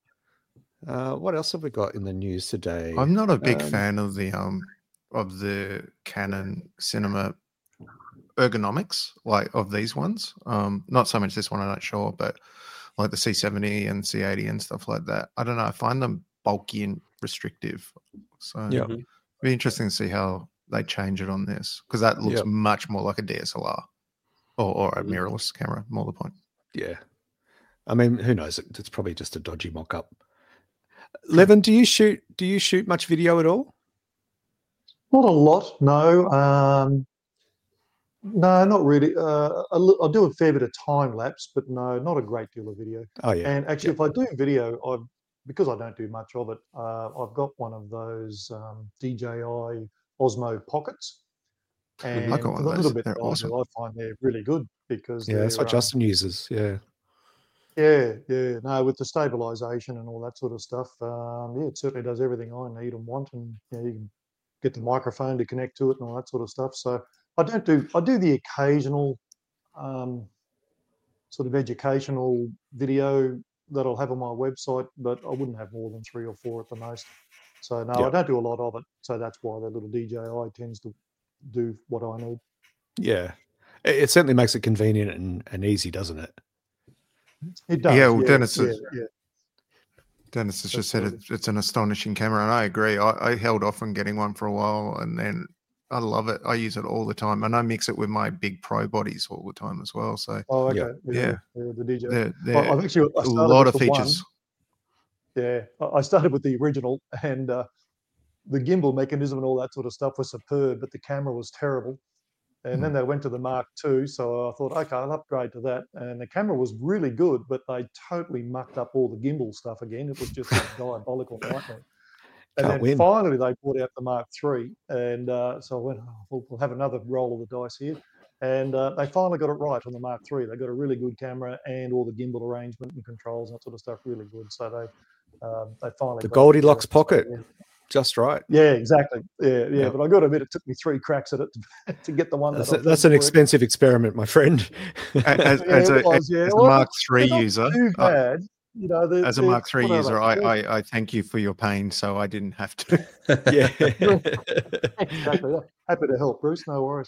Uh, what else have we got in the news today? I'm not a big um, fan of the um of the Canon cinema ergonomics, like of these ones. Um, not so much this one. I'm not sure, but. Like the C seventy and C eighty and stuff like that. I don't know. I find them bulky and restrictive. So yeah. it'd be interesting to see how they change it on this because that looks yep. much more like a D S L R or, or a mirrorless camera, more the point. Yeah. I mean, who knows? It's probably just a dodgy mock-up. Levin, do you shoot do you shoot much video at all? Not a lot, no. Um No, not really. Uh, I do a fair bit of time lapse, but no, not a great deal of video. Oh yeah. And actually, yep. if I do video, I because I don't do much of it, uh, I've got one of those um, D J I Osmo pockets, and I got one a of little those. bit They're larger, awesome. I find they're really good because yeah, that's what um, Justin uses. Yeah. Yeah, yeah. No, with the stabilization and all that sort of stuff, um, yeah, it certainly does everything I need and want, and you know, you can get the microphone to connect to it and all that sort of stuff. So. I don't do. I do the occasional um, sort of educational video that I'll have on my website, but I wouldn't have more than three or four at the most. So no, Yeah. I don't do a lot of it. So that's why the little D J I tends to do what I need. Yeah. It, it certainly makes it convenient and, and easy, doesn't it? It does. Yeah, well, yeah, Dennis yeah, is- yeah. Dennis has just said Absolutely. it's, it's an astonishing camera, and I agree. I, I held off on getting one for a while, and then I love it. I use it all the time, and I mix it with my big pro bodies all the time as well. So Oh, okay. Yeah. Yeah, Yeah. yeah, the D J. there, I- there I've actually I a started lot with of the one. features. Yeah, I I started with the original, and uh, the gimbal mechanism and all that sort of stuff was superb, but the camera was terrible. And then they went to the Mark two, so I thought, okay, I'll upgrade to that. And the camera was really good, but they totally mucked up all the gimbal stuff again. It was just a diabolical nightmare. And Can't then win. finally they brought out the Mark three, and uh, so I went, oh, we'll, we'll have another roll of the dice here. And uh, they finally got it right on the Mark three. They got a really good camera and all the gimbal arrangement and controls and that sort of stuff really good. So they um, they finally The got it Goldilocks correct. So, pocket. yeah. Just right. Yeah, exactly. Yeah, yeah. Yeah. But I got to admit, it took me three cracks at it to, to get the one That's, that a, I that's thought an worked. expensive experiment, my friend. As, Yeah, as it a, was, yeah. as a Well, Mark three they're not user, too uh, bad. You know, they're, as a they're- Mark three what are user, they? I, They're- I I thank you for your pain, so I didn't have to. yeah. exactly. Yeah. Happy to help, Bruce. No worries.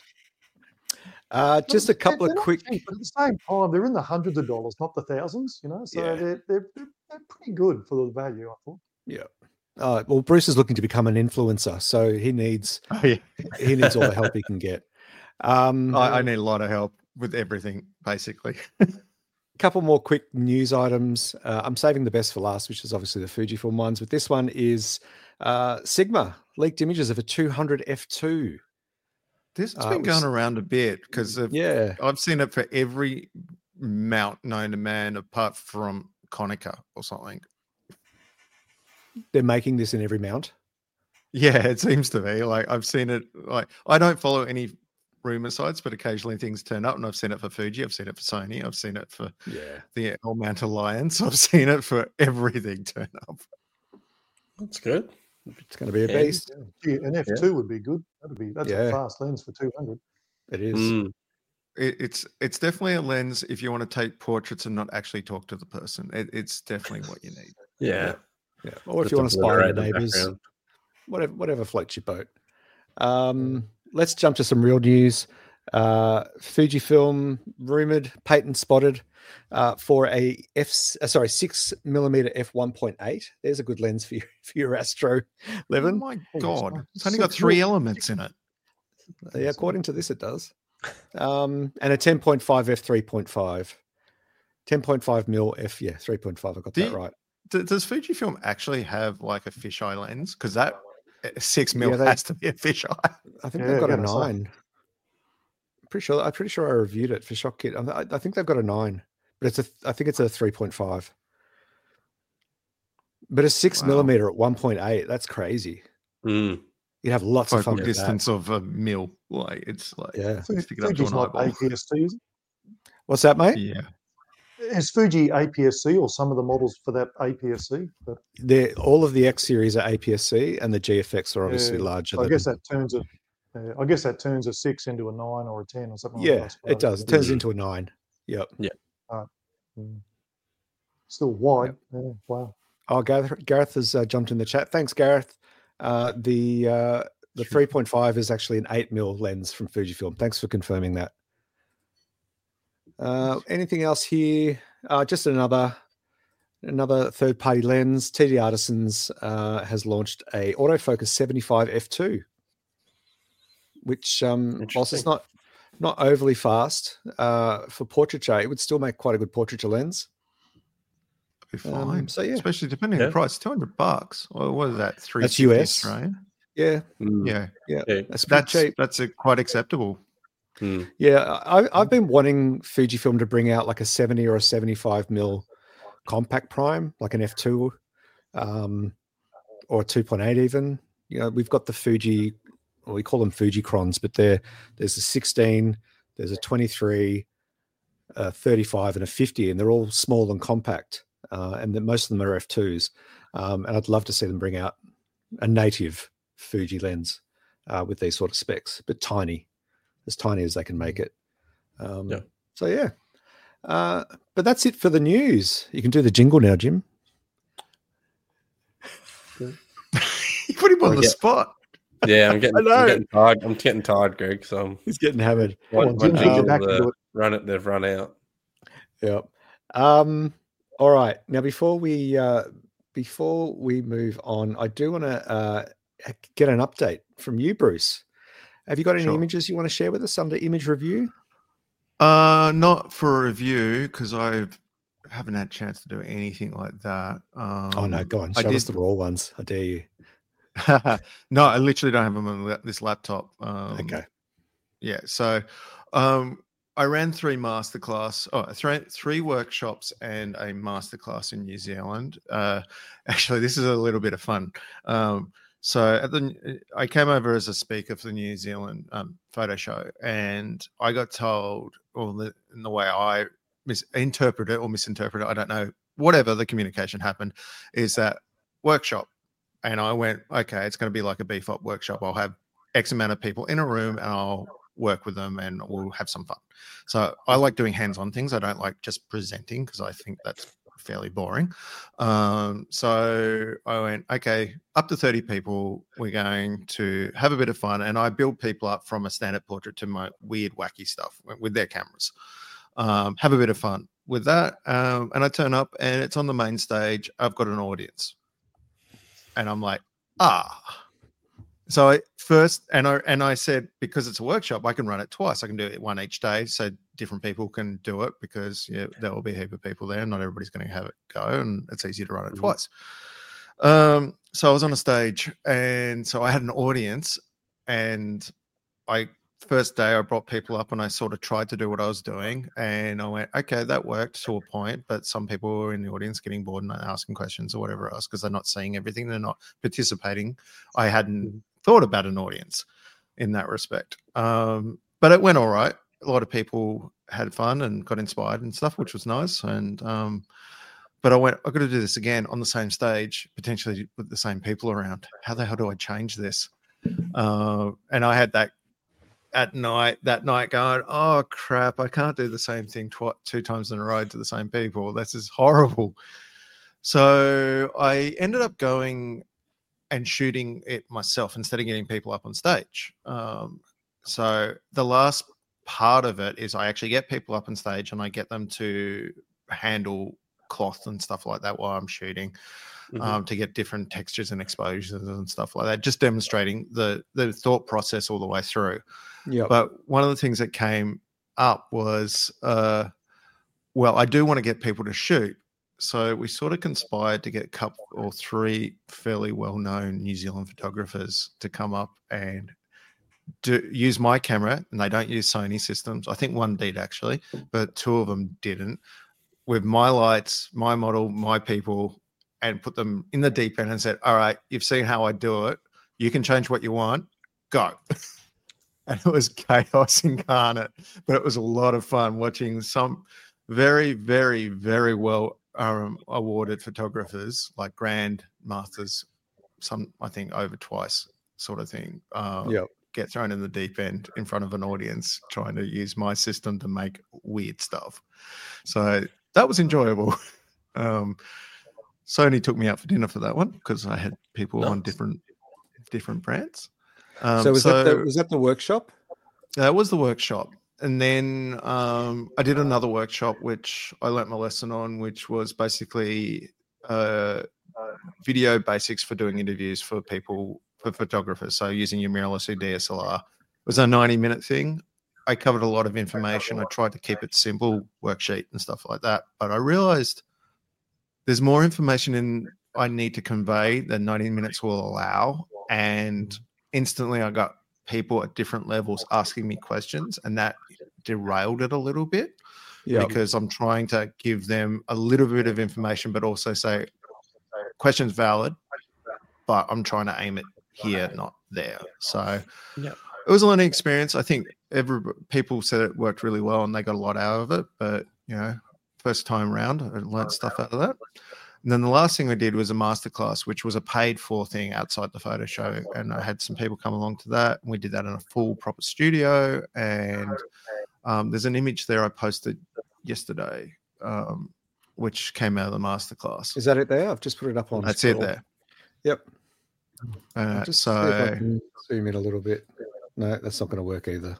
uh, just a They're- couple they're of not quick. cheap, but at the same time, they're in the hundreds of dollars, not the thousands. You know, so Yeah. they're, they're they're they're pretty good for the value, I thought. Yeah. Uh, well, Bruce is looking to become an influencer, so he needs Oh, yeah. he needs all the help he can get. Um, I, I need a lot of help with everything, basically. couple more quick news items. Uh, I'm saving the best for last, which is obviously the Fujifilm ones, but this one is uh, Sigma leaked images of a two hundred F two. This has Uh, been it was- going around a bit because Yeah. I've seen it for every mount known to man apart from Konica or something. They're making this in every mount. Yeah, it seems to be like I've seen it. Like I don't follow any rumor sites, but occasionally things turn up, and I've seen it for Fuji, I've seen it for Sony, I've seen it for Yeah. the L Mount Alliance, I've seen it for everything turn up. That's good. It's going to be a Yeah. beast. Yeah, an F two would be good. That'd be that's Yeah. a fast lens for two hundred. It is. Mm. It, it's it's definitely a lens if you want to take portraits and not actually talk to the person. It, it's definitely what you need. Yeah. Yeah. Or if Just you want to spy on obliterate the the neighbors, background. whatever, whatever floats your boat. Um, let's jump to some real news. Uh, Fujifilm rumored patent spotted uh, for a F, uh, sorry, six millimeter f one point eight. There's a good lens for your, for your Astro Oh eleven. my it's god, not it's only got six three mil. elements in it. Yeah, according to this, it does. Um, and a ten point five f three point five. ten point five mil f, yeah, three point five. I got Do that you- right. D- Does Fujifilm actually have like a fisheye lens? Because that uh, six mil Yeah, they- has to be a fisheye. I think Yeah, they've got a gonna say. nine. Pretty sure. I'm pretty sure I reviewed it for Shock Kit. I, I think they've got a nine, but it's a. I think it's a three point five. But a six Wow. millimeter at one point eight. That's crazy. Mm. You'd have lots of Focal fun with that. distance of a mil. Like it's like Yeah. stick it up to Fuji's an not eyeball. A P S C, is it? What's that, mate? Yeah. Is Fuji A P S C or some of the models for that A P S C? But They're, all of the X series are A P S C, and the G F X are obviously Yeah, larger. I than, guess that turns a, uh, I guess that turns a six into a nine or a ten or something. like yeah, that, I it suppose, does. doesn't Turns Mm. into a nine. Yep. Mm. Still wide. Yeah, wow. Oh, Gareth, Gareth has uh, jumped in the chat. Thanks, Gareth. Uh, the uh, the Sure. three point five is actually an eight mil lens from Fujifilm. Thanks for confirming that. Uh, anything else here? Uh, just another another third party lens. T D Artisans uh, has launched a autofocus seventy-five f two, which um, whilst it's Interesting. not not overly fast uh, for portraiture, it would still make quite a good portraiture lens. Be Um, fine. so, yeah. Especially depending on Yeah. the price. Two hundred bucks. Or what is that? Three U S. right? Yeah, Mm. Yeah. yeah, Yeah. that's pretty That's cheap. that's a, quite acceptable. Mm. Yeah, I, I've been wanting Fujifilm to bring out like a seventy or a seventy-five mil compact prime, like an F two, um, or a two point eight even. You know, we've got the Fuji, well, we call them Fujicrons, but there, there's a sixteen, there's a twenty-three, a thirty-five, and a fifty, and they're all small and compact, uh, and the, most of them are F twos. Um, and I'd love to see them bring out a native Fuji lens uh, with these sort of specs, but tiny, as tiny as they can make it. Um, Yeah. So yeah. Uh, but that's it for the news. You can do the jingle now, Jim. You put him on the Yeah. spot. Yeah, I'm getting, I know. I'm getting tired. I'm getting tired, Greg. So I'm, He's getting hammered. what, on, what Jim, get jingles, back into uh, it. run it. They've run out. Yeah. Um, all right. Now, before we uh, before we move on, I do want to uh, get an update from you, Bruce. Have you got any Sure. images you want to share with us under image review? Uh, not for a review because I haven't had a chance to do anything like that. Um, Oh no, go on. I Show us did- the raw ones. I dare you. no, I literally don't have them on la- this laptop. Um, Okay. Yeah. So um, I ran three masterclass, oh, three, three workshops and a masterclass in New Zealand. Uh, actually, this is a little bit of fun. Um, so at the, I came over as a speaker for the New Zealand um, photo show, and I got told, or the, in the way I misinterpret it or misinterpret it, I don't know, whatever the communication happened, is that workshop. And I went, okay, it's going to be like a B F O P workshop. I'll have X amount of people in a room and I'll work with them and we'll have some fun. So I like doing hands-on things. I don't like just presenting because I think that's fairly boring. Um, so I went, okay, up to thirty people, we're going to have a bit of fun. And I build people up from a standard portrait to my weird, wacky stuff with their cameras. Um, have a bit of fun with that. Um, and I turn up and it's on the main stage. I've got an audience. And I'm like, ah. So I first, and I and I said, because it's a workshop, I can run it twice. I can do it one each day, so different people can do it because yeah, there will be a heap of people there. Not everybody's going to have it go, and it's easy to run it mm-hmm. twice. Um, so I was on a stage, and so I had an audience, and I first day I brought people up, and I sort of tried to do what I was doing, and I went, okay, that worked to a point, but some people were in the audience getting bored and asking questions or whatever else because they're not seeing everything, they're not participating. I hadn't mm-hmm. thought about an audience in that respect. Um, but it went all right. A lot of people had fun and got inspired and stuff, which was nice. And, um, but I went, I've got to do this again on the same stage, potentially with the same people around. How the hell do I change this? Uh, and I had that at night, that night going, oh crap, I can't do the same thing tw- two times in a row to the same people. This is horrible. So I ended up going and shooting it myself instead of getting people up on stage. Um, so the last part of it is I actually get people up on stage and I get them to handle cloth and stuff like that while I'm shooting, mm-hmm. um, to get different textures and exposures and stuff like that, just demonstrating the, the thought process all the way through. Yeah. But one of the things that came up was, uh, well, I do want to get people to shoot. So we sort of conspired to get a couple or three fairly well-known New Zealand photographers to come up and do, use my camera, and they don't use Sony systems. I think one did actually, but two of them didn't. With my lights, my model, my people, and put them in the deep end and said, all right, you've seen how I do it. You can change what you want. Go. And it was chaos incarnate, but it was a lot of fun watching some very, very, very well Um, awarded photographers like Grand Masters, some I think over twice, sort of thing. Uh, yeah, get thrown in the deep end in front of an audience trying to use my system to make weird stuff. So that was enjoyable. um, Sony took me out for dinner for that one because I had people nice. on different different brands. Um, so was so that the, was that the workshop? That was the workshop. And then um, I did another workshop, which I learnt my lesson on, which was basically uh, video basics for doing interviews for people, for photographers. So using your mirrorless or D S L R. It was a ninety minute thing. I covered a lot of information. I tried to keep it simple, worksheet and stuff like that. But I realized there's more information in I need to convey than ninety minutes will allow. And instantly I got people at different levels asking me questions, and that derailed it a little bit. Yeah, because I'm trying to give them a little bit of information, but also say questions valid, but I'm trying to aim it here, not there. So yeah, it was a learning experience. I think every people said it worked really well and they got a lot out of it, but you know, first time round, I learned stuff out of that. And then the last thing I did was a masterclass, which was a paid for thing outside the photo show. And I had some people come along to that. And we did that in a full proper studio. And um, there's an image there I posted yesterday, um, which came out of the masterclass. Is that it there? I've just put it up on. That's scroll. it there. Yep. Uh, just so see if I can zoom in a little bit. No, that's not going to work either.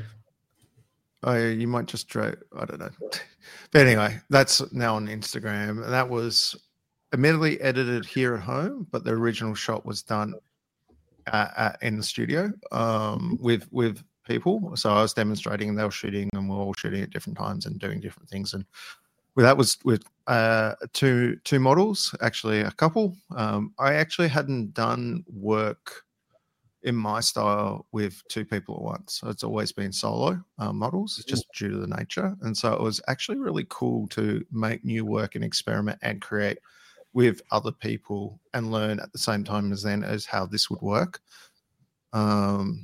Oh, you might just try. I don't know. But anyway, that's now on Instagram. That was admittedly edited here at home, but the original shot was done uh, uh, in the studio um, with with people. So I was demonstrating, and they were shooting, and we we're all shooting at different times and doing different things. And well, that was with uh, two two models, actually a couple. Um, I actually hadn't done work in my style with two people at once. So it's always been solo uh, models, just due to the nature. And so it was actually really cool to make new work and experiment and create with other people and learn at the same time as then as how this would work. Um,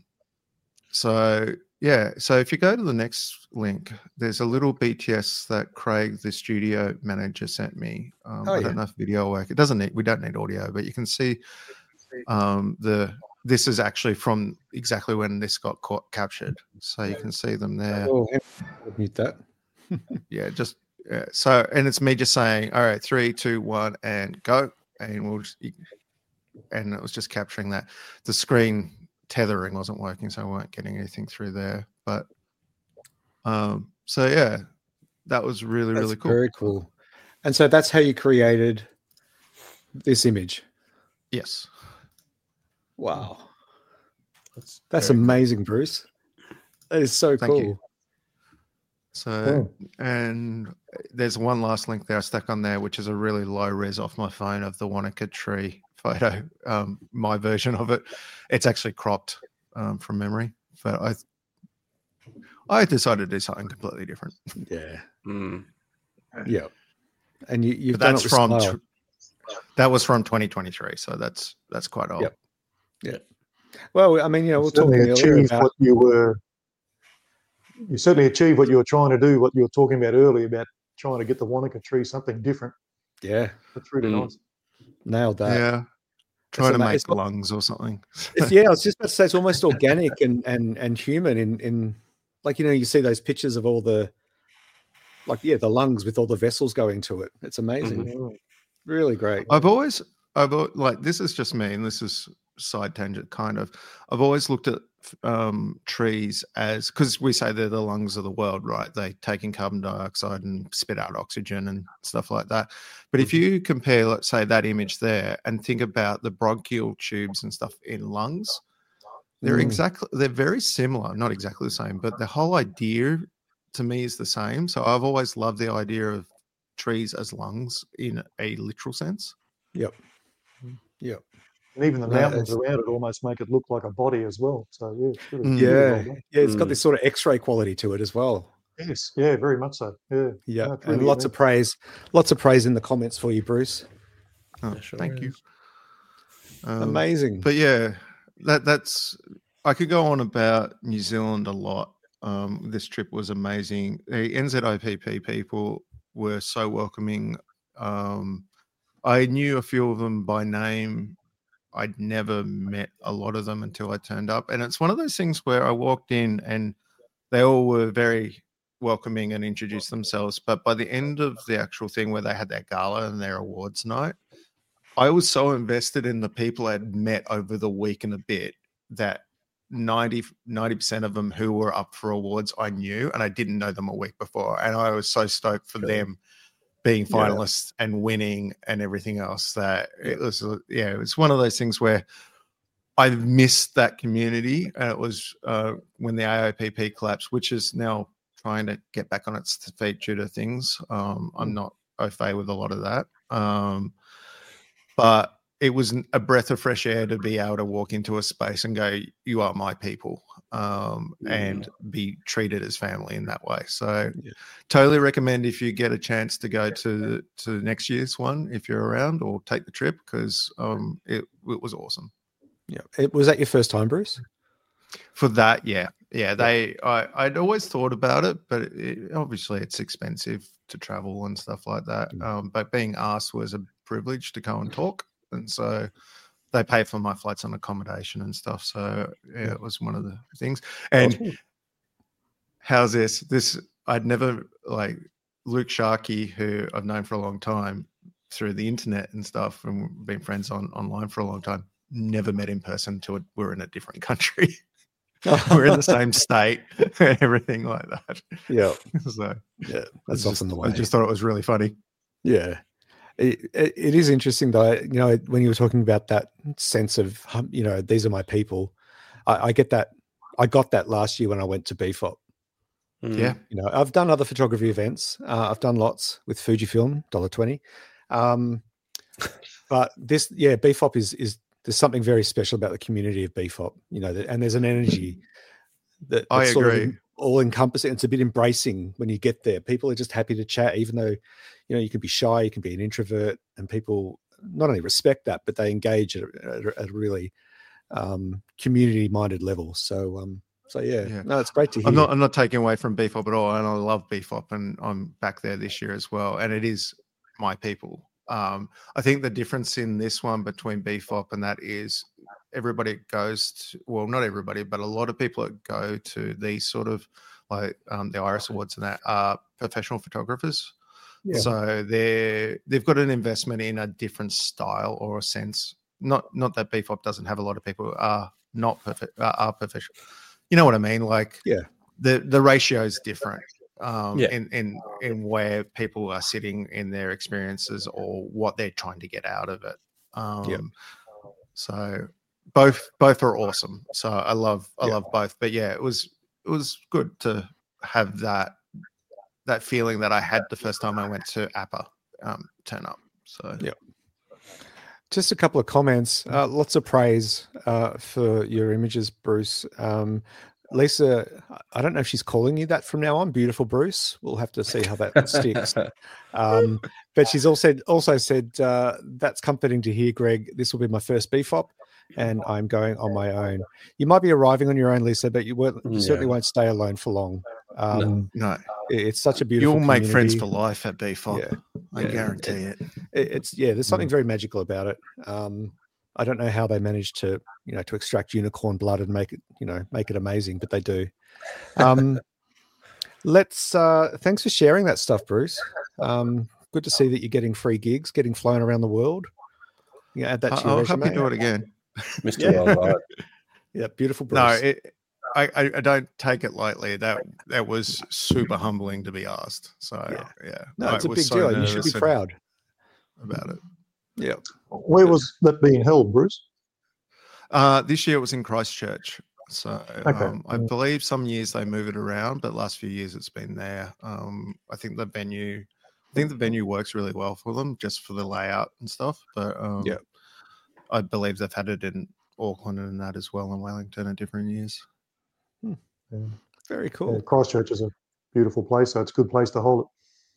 so yeah, so if you go to the next link, there's a little B T S that Craig, the studio manager, sent me. Um, oh, I yeah. don't know if video will work. It doesn't need, we don't need audio, but you can see um, the, this is actually from exactly when this got caught, captured. So you can see them there. Oh, mute that. Yeah, just yeah. So, and it's me just saying, all right, three, two, one, and go. And we'll just, and it was just capturing that. The screen tethering wasn't working, so I weren't getting anything through there. But um, so yeah, that was really, That's really cool. Very cool. And so that's how you created this image. Yes. Wow. That's, That's very amazing, Bruce. That is so Thank cool. you. So, and there's one last link there I stuck on there, which is a really low res off my phone of the Wanaka tree photo, um, my version of it. It's actually cropped um, from memory, but I I decided to do something completely different. Yeah. Mm. Yeah. And you, you've But done that's it with from style. tw- that was from twenty twenty-three, so that's that's quite old. Yep. Yeah. Well, I mean, you know, we're certainly talking earlier achieved about what you were. You certainly achieved what you were trying to do. What you were talking about earlier about trying to get the Wanaka tree something different. yeah, That's really Mm. nice. nailed that. Yeah, trying to ama- make it's not- lungs or something. It's, yeah, I was just about to say it's almost organic and and and human in in like, you know, you see those pictures of all the like yeah the lungs with all the vessels going to it. It's amazing, Mm. really great. I've always, I've al- like this is just me, and this is side tangent kind of. I've always looked at um, trees as, because we say they're the lungs of the world, right? They take in carbon dioxide and spit out oxygen and stuff like that. But if you compare, let's say, that image there and think about the bronchial tubes and stuff in lungs, they're Mm. exactly, they're very similar, not exactly the same, but the whole idea to me is the same. So I've always loved the idea of trees as lungs in a literal sense. Yep. Yep. And even the No, mountains it's- around it almost make it look like a body as well. So yeah, it's really, Mm. really well Yeah. done. Yeah. It's got Mm. this sort of X-ray quality to it as well. Yes, yeah, very much so. Yeah, Yeah. No, it's And really lots of unique. praise, lots of praise in the comments for you, Bruce. Oh, Yeah, sure thank you. is. Um, Amazing. But yeah, that that's I could go on about New Zealand a lot. Um, this trip was amazing. The N Z O P P people were so welcoming. Um, I knew a few of them by name. I'd never met a lot of them until I turned up. And it's one of those things where I walked in and they all were very welcoming and introduced themselves. But by the end of the actual thing where they had their gala and their awards night, I was so invested in the people I'd met over the week and a bit that ninety percent of them who were up for awards I knew, and I didn't know them a week before. And I was so stoked for Sure. them being Yeah. finalists and winning and everything else that it was, yeah, it was one of those things where I missed that community. And it was uh, when the A O P P collapsed, which is now trying to get back on its feet due to things. Um, I'm not au fait with a lot of that. Um, but it was a breath of fresh air to be able to walk into a space and go, you are my people, um, and be treated as family in that way. So Yeah. totally recommend if you get a chance to go to, to next year's one, if you're around, or take the trip, because um, it, it was awesome. Yeah. It, was that your first time, Bruce? For that, yeah. Yeah, they. I, I'd always thought about it, but it, obviously it's expensive to travel and stuff like that. Mm. Um, but being asked was a privilege to go and talk. And so they pay for my flights and accommodation and stuff. So yeah, it was one of the things. And Awesome. how's this? This I'd never like Luke Sharkey, who I've known for a long time through the internet and stuff, and we've been friends on online for a long time. Never met in person until we're in a different country. We're in the same state, everything like that. Yeah. So yeah, that's just, often the way. I just thought it was really funny. Yeah. It, it, it is interesting though, you know, when you were talking about that sense of, you know, these are my people. I, I get that. I got that last year when I went to B F O P. Mm. Yeah. You know, I've done other photography events. Uh, I've done lots with Fujifilm, one dollar twenty. Um, but this, yeah, B F O P is, is, there's something very special about the community of B F O P, you know, that, and there's an energy that, I that's sort agree. of all encompassing. It's a bit embracing when you get there. People are just happy to chat, even though, you know, you can be shy, you can be an introvert, and people not only respect that, but they engage at a, at a really um, community-minded level. So, um, so yeah, Yeah. no, it's great to hear. I'm not I'm not taking away from B F O P at all, and I love B F O P, and I'm back there this year as well. And it is my people. Um, I think the difference in this one between B F O P and that is everybody goes to, well, not everybody, but a lot of people that go to these sort of like um, the Iris Awards and that are professional photographers. Yeah. So they're they've got an investment in a different style or a sense. Not not that B F O P doesn't have a lot of people who are not perfect uh, are professional. You know what I mean? Like Yeah. the the ratio is different. Um, Yeah. in, in in where people are sitting in their experiences or what they're trying to get out of it. Um, Yeah. So both both are awesome. So I love I Yeah. love both. But yeah, it was it was good to have that that feeling that I had the first time I went to A P A um, turn up. So Yeah. Just a couple of comments. Uh, lots of praise uh, for your images, Bruce. Um, Lisa, I don't know if she's calling you that from now on. Beautiful, Bruce. We'll have to see how that sticks. Um, but she's also also said uh, that's comforting to hear, Greg. This will be my first B F O P, and I'm going on my own. You might be arriving on your own, Lisa, but you, won't, you certainly Yeah. won't stay alone for long. Um, no, it- It's such a beautiful. you'll make friends community. for life at B F O P. Yeah. I Yeah. guarantee it. It- It's yeah. There's something very magical about it. Um, I don't know how they managed to, you know, to extract unicorn blood and make it, you know, make it amazing, but they do. Um, let's. Uh, thanks for sharing that stuff, Bruce. Um, good to see that you're getting free gigs, getting flown around the world. You know, add that to your I'll resume. happy to do it again. Mister Yeah. Worldwide. Yeah, beautiful, Bruce. No, it, I, I I don't take it lightly. That that was super humbling to be asked. So Yeah. yeah, no, I it's a was big so deal. You should be nervous and- proud. about it. Yeah. Where was that being held, Bruce? Uh, this year it was in Christchurch. So Okay. um, I Mm. believe some years they move it around, but last few years it's been there. Um, I think the venue, I think the venue works really well for them, just for the layout and stuff. But um, Yeah. I believe they've had it in Auckland and that as well, in Wellington at different years. Yeah. Very Yeah, cool. Christchurch is a beautiful place, so it's a good place to hold it.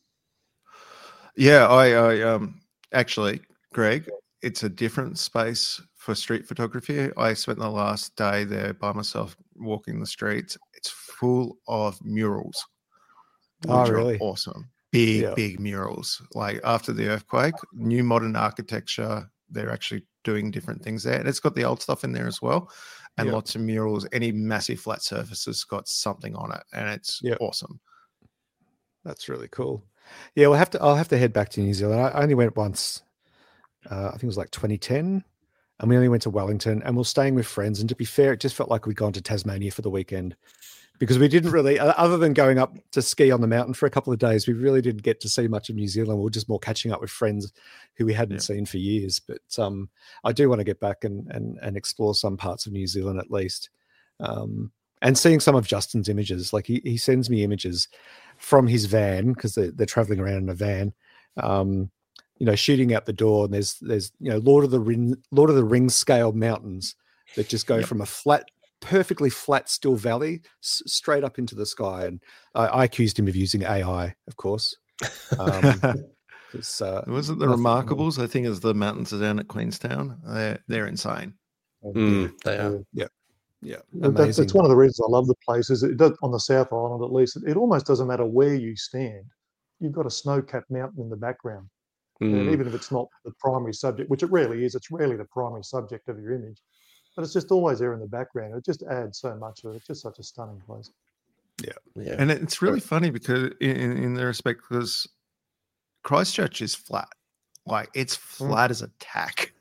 Yeah, I, I um actually, Greg, it's a different space for street photography. I spent the last day there by myself walking the streets. It's full of murals. Oh, which are really? awesome. Big, Yeah. big murals. Like after the earthquake, new modern architecture, they're actually doing different things there. And it's got the old stuff in there as well. And Yeah. lots of murals. Any massive flat surface has got something on it. And it's Yeah. awesome. That's really cool. Yeah, we'll have to. I'll have to head back to New Zealand. I I only went once. Uh, I think it was like twenty ten, and we only went to Wellington, and we we're staying with friends. And to be fair, it just felt like we'd gone to Tasmania for the weekend because we didn't really, o- other than going up to ski on the mountain for a couple of days, we really didn't get to see much of New Zealand. We were just more catching up with friends who we hadn't Yeah. seen for years. But um, I do want to get back and and and explore some parts of New Zealand at least. Um, and seeing some of Justin's images, like he, he sends me images from his van because they're, they're traveling around in a van, um, you know, shooting out the door. And there's, there's, you know, Lord of the Ring, Lord of the Rings scale mountains that just go Yep. from a flat, perfectly flat, still valley s- straight up into the sky. And I, I accused him of using A I, of course. Um, 'cause, uh, Was it the nothing- Remarkables? I think it's the mountains are down at Queenstown. They're, they're insane. Mm, they are. Yeah, That- That's, amazing. that's one of the reasons I love the place. Is it does, on the South Island at least. It, it almost doesn't matter where you stand. You've got a snow-capped mountain in the background, and Mm. even if it's not the primary subject, which it rarely is, it's rarely the primary subject of your image, but it's just always there in the background. It just adds so much to it. It's just such a stunning place. Yeah. And it's really funny because in, in, in the respect because Christchurch is flat, like it's flat mm. as a tack.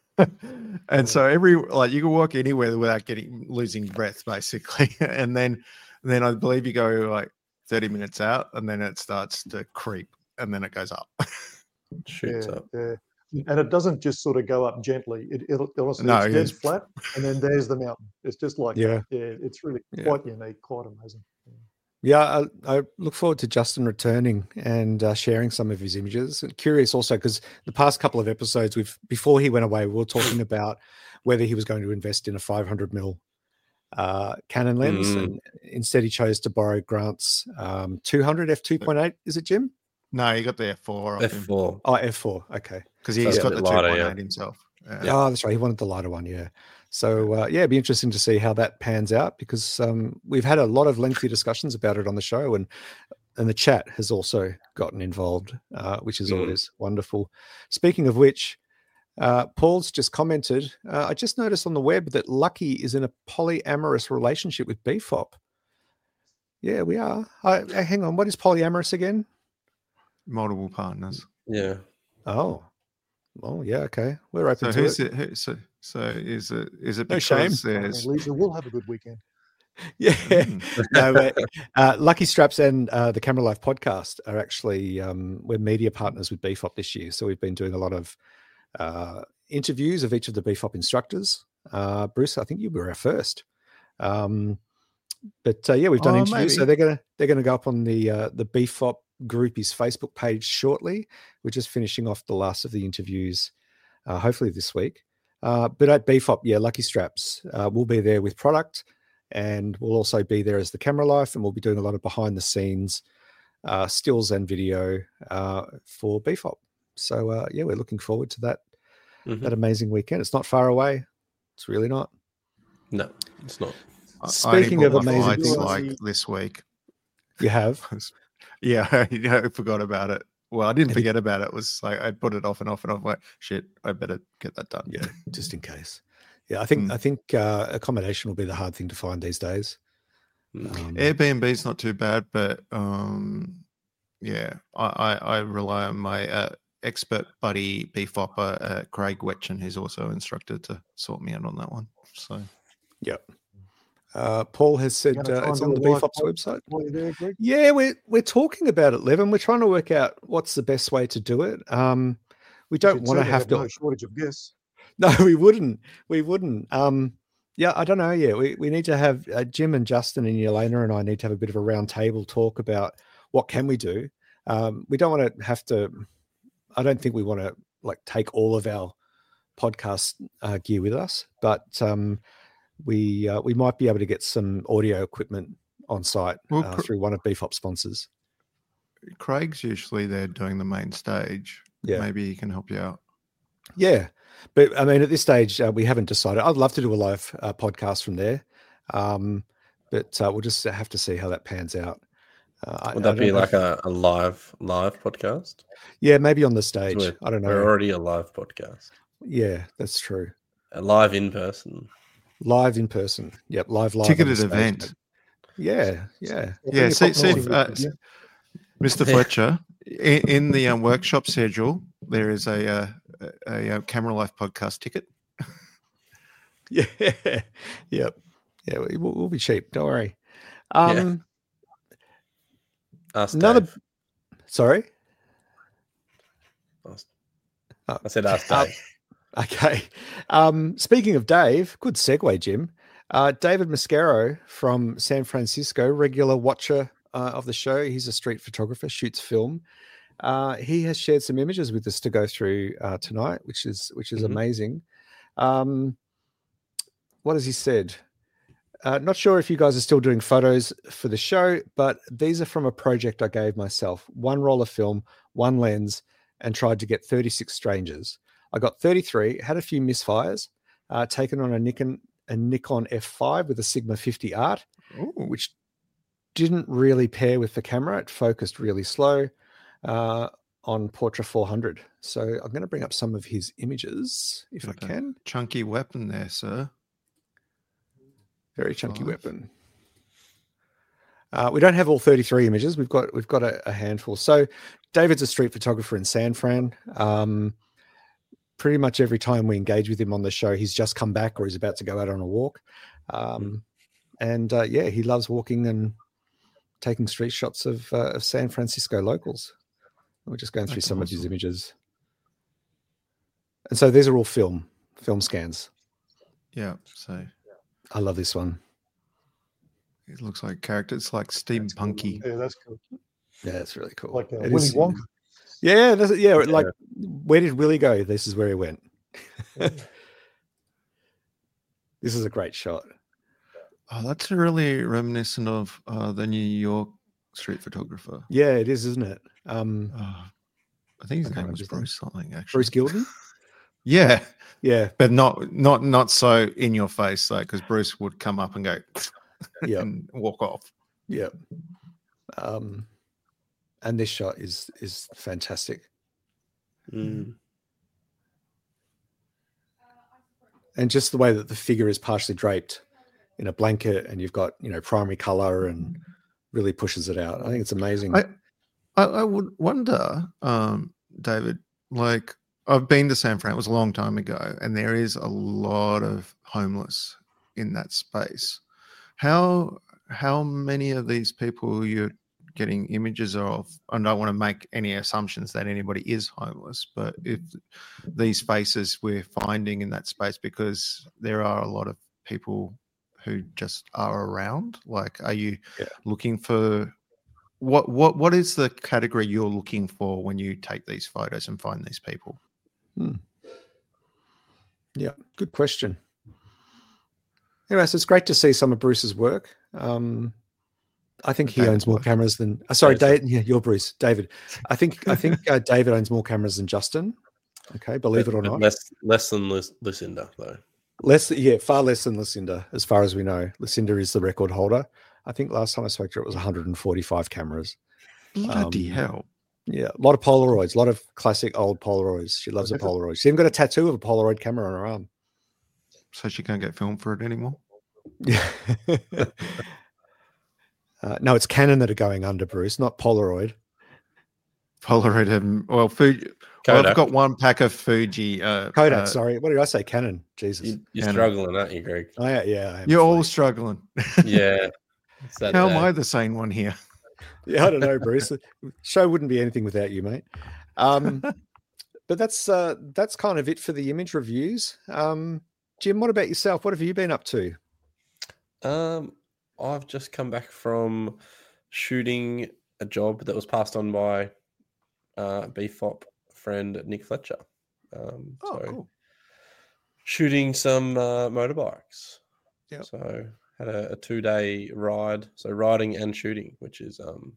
And so every like you can walk anywhere without getting losing breath, basically. And then then I believe you go like thirty minutes out, and then it starts to creep, and then it goes up. Shoots yeah, up. Yeah. And it doesn't just sort of go up gently. It it'll, it'll no, it's it dead is. flat, and then there's the mountain. It's just like yeah, yeah. It's really yeah. quite unique, quite amazing. Yeah. Yeah, I, I look forward to Justin returning and uh, sharing some of his images. Curious also because the past couple of episodes, we've before he went away, we were talking about whether he was going to invest in a five hundred mil uh, Canon lens, Mm. and instead he chose to borrow Grant's um, two hundred f two point eight. Is it Jim? No, you got the F four. Off F four. him. Oh, F four. Okay, because he's so got the lighter, two point eight yeah. himself. Yeah. Yeah, oh, that's right. He wanted the lighter one. Yeah. So uh, yeah, it'd be interesting to see how that pans out because um, we've had a lot of lengthy discussions about it on the show, and and the chat has also gotten involved, uh, which is mm. always wonderful. Speaking of which, uh, Paul's just commented. Uh, I just noticed on the web that Lucky is in a polyamorous relationship with B F O P. Yeah, we are. I, I, hang on, what is polyamorous again? Multiple partners. Yeah. Oh. Oh yeah, okay. We're open so to who's it. it who, so so is it is it no because shame. there's Lisa will have a good weekend. Yeah. Mm. no, but, uh, Lucky Straps and uh, the Camera Life podcast are actually um, we're media partners with B F O P this year. So we've been doing a lot of uh, interviews of each of the B F O P instructors. Uh, Bruce, I think you were our first. Um, but uh, yeah, we've done oh, interviews. maybe. So they're gonna they're gonna go up on the uh, the B F O P Groupies Facebook page shortly. We're just finishing off the last of the interviews, uh, hopefully this week. Uh, but at B F O P, yeah, Lucky Straps, uh, we'll be there with product, and we'll also be there as the Camera Life, and we'll be doing a lot of behind the scenes uh, stills and video uh, for B F O P. So uh, yeah, we're looking forward to that mm-hmm. that amazing weekend. It's not far away. It's really not. No, it's not. Speaking of amazing things, like this week, you have. Yeah, I forgot about it. Well, I didn't forget about it. It was like I put it off and off and off. Like shit, I better get that done. Yeah, just in case. Yeah, I think mm. I think uh, accommodation will be the hard thing to find these days. Um, Airbnb is not too bad, but um, yeah, I, I, I rely on my uh, expert buddy B F O P, uh, Craig Wetchen, who's also instructed to sort me out on that one. So, yeah. Uh, Paul has said uh, it's on the B F O P's website. There, yeah, we're we're talking about it, Levin. We're trying to work out what's the best way to do it. Um, we don't want to have to. No shortage of guests. No, we wouldn't. We wouldn't. Um, yeah, I don't know. Yeah, we, we need to have uh, Jim and Justin and Yelena and I need to have a bit of a round table talk about what can we do. Um, we don't want to have to. I don't think we want to like take all of our podcast uh, gear with us, but. Um, We uh, we might be able to get some audio equipment on site well, uh, through one of B F O P sponsors. Craig's usually there doing the main stage. Yeah, maybe he can help you out. Yeah, but I mean, at this stage, uh, we haven't decided. I'd love to do a live uh, podcast from there, um, but uh, we'll just have to see how that pans out. Uh, Would that be like a, a live live podcast? Yeah, maybe on the stage. I don't know. We're already a live podcast. Yeah, that's true. A live in person. Live in person. Yep, live live. Ticketed event. Yeah, yeah. Yeah, see, see if, uh, yeah. Mister Fletcher, in, in the um, workshop schedule, there is a, uh, a, a Camera Life podcast ticket. Yeah, yep. Yeah, we'll, we'll be cheap. Don't worry. Um, yeah. Ask another. Dave. Sorry? Ask, I said ask Dave. Uh, Okay. Um, speaking of Dave, good segue, Jim. Uh, David Mascaro from San Francisco, regular watcher uh, of the show. He's a street photographer, shoots film. Uh, he has shared some images with us to go through uh, tonight, which is which is mm-hmm. amazing. Um, what has he said? Uh, not sure if you guys are still doing photos for the show, but these are from a project I gave myself. One roll of film, one lens, and tried to get thirty-six strangers. I got thirty-three, had a few misfires, uh, taken on a Nikon a Nikon F five with a Sigma fifty Art, Ooh. Which didn't really pair with the camera. It focused really slow uh, on Portra four hundred. So I'm going to bring up some of his images if Got I can. Chunky weapon there, sir. Very chunky oh. weapon. Uh, we don't have all thirty-three images. We've got we've got a, a handful. So David's a street photographer in San Fran. Um, pretty much every time we engage with him on the show, he's just come back or he's about to go out on a walk. Um, and uh, yeah, he loves walking and taking street shots of, uh, of San Francisco locals. We're just going through That's some of his awesome. images. And so these are all film, film scans. Yeah. So I love this one. it looks like characters like steampunky. Yeah, that's cool. Yeah, it's really cool. Like uh, It Willy is- Wonka. Yeah, that's, yeah, like where did Willie go? This is where he went. This is a great shot. Oh, that's really reminiscent of uh, the New York street photographer. Yeah, it is, isn't it? Um, Uh, I think his I can't name was remember his Bruce something. Actually, Bruce Gilden. Yeah, Yeah, but not not not so in your face, like because Bruce would come up and go, yeah, and walk off. yeah. Um, and this shot is is fantastic. Mm. And just the way that the figure is partially draped in a blanket, and you've got, you know, primary color, and really pushes it out. I think it's amazing. I, I, I would wonder, um, David, like I've been to San Fran, it was a long time ago, and there is a lot of homeless in that space. How how many of these people you're getting images of? I don't want to make any assumptions that anybody is homeless, but if these faces we're finding in that space, because there are a lot of people who just are around, like are you Yeah. looking for what what what is the category you're looking for when you take these photos and find these people? Yeah, good question. Anyway, so it's great to see some of Bruce's work. Um, I think he David's owns more work. cameras than. Uh, sorry, David's Dave. Yeah, you're Bruce. David. I think I think uh, David owns more cameras than Justin. Okay, believe But- it or but not. less less than Luc- Lucinda though. Less, yeah, far less than Lucinda, as far as we know. Lucinda is the record holder. I think last time I spoke to her, it was one hundred forty-five cameras. Bloody Um, hell! Yeah, a lot of Polaroids, a lot of classic old Polaroids. She loves a Polaroid. She's even got a tattoo of a Polaroid camera on her arm. So she can't get filmed for it anymore. Yeah. uh, no, it's Canon that are going under, Bruce, not Polaroid. Polaroid, um, well, Fuji. Well, I've Kodak. got one pack of Fuji. Uh, Kodak, uh, sorry. What did I say? Canon. Jesus. You, you're Canon. struggling, aren't you, Greg? Oh, yeah, yeah. I am You're all fine. struggling. Yeah. It's that How am day. I the sane one here? Yeah, I don't know, Bruce. The show wouldn't be anything without you, mate. Um, but that's uh, that's kind of it for the image reviews. Um, Jim, what about yourself? What have you been up to? Um, I've just come back from shooting a job that was passed on by uh, B F O P friend Nick Fletcher. Um, Oh, so cool. shooting some uh, motorbikes. Yep. So had a, a two-day ride, so riding and shooting, which is um,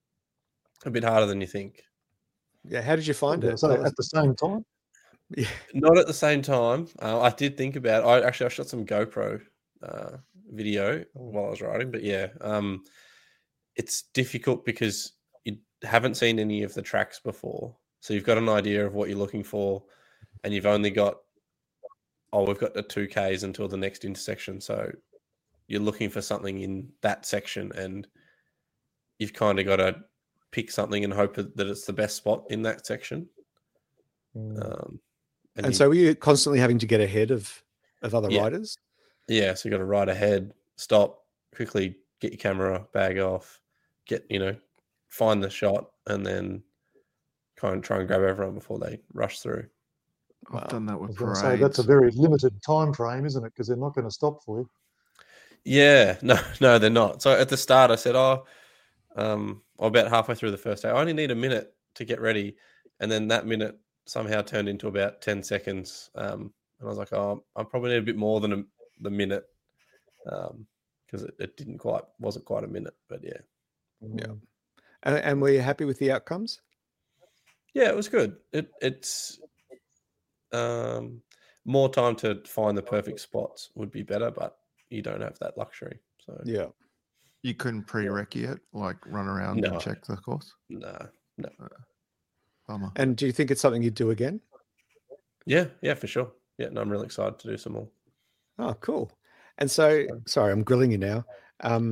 a bit harder than you think. Yeah, how did you find it? So Tell us- at the same time, Yeah. Not at the same time. Uh, I did think about. I actually I shot some GoPro uh, video while I was riding, but yeah, um, it's difficult because you haven't seen any of the tracks before, so you've got an idea of what you're looking for, and you've only got oh, we've got the two Ks until the next intersection, so you're looking for something in that section, and you've kind of got to pick something and hope that it's the best spot in that section. mm, Um, And, you- so were you constantly having to get ahead of, of other Yeah. riders? Yeah, so you got to ride ahead, stop, quickly get your camera bag off, get, you know, find the shot, and then kind of try and grab everyone before they rush through. I've done that I was with going to parades. say that's a very limited time frame, isn't it? Because they're not going to stop for you. Yeah, no, no, they're not. So at the start, I said, oh, um, I'm about halfway through the first day. I only need a minute to get ready. And then that minute somehow turned into about ten seconds. Um, and I was like, oh, I probably need a bit more than a, the minute because it, it didn't quite, wasn't quite a minute. But yeah. Yeah. Mm, And, and were you happy with the outcomes? Yeah, it was good. It it's um, more time to find the perfect spots would be better, but you don't have that luxury. So Yeah. You couldn't pre-rec yet, like run around No. and check the course. no, Bummer. And do you think it's something you'd do again? yeah, yeah, for sure. Yeah, no, I'm really excited to do some more. Oh, cool. And so, sorry, I'm grilling you now. Um,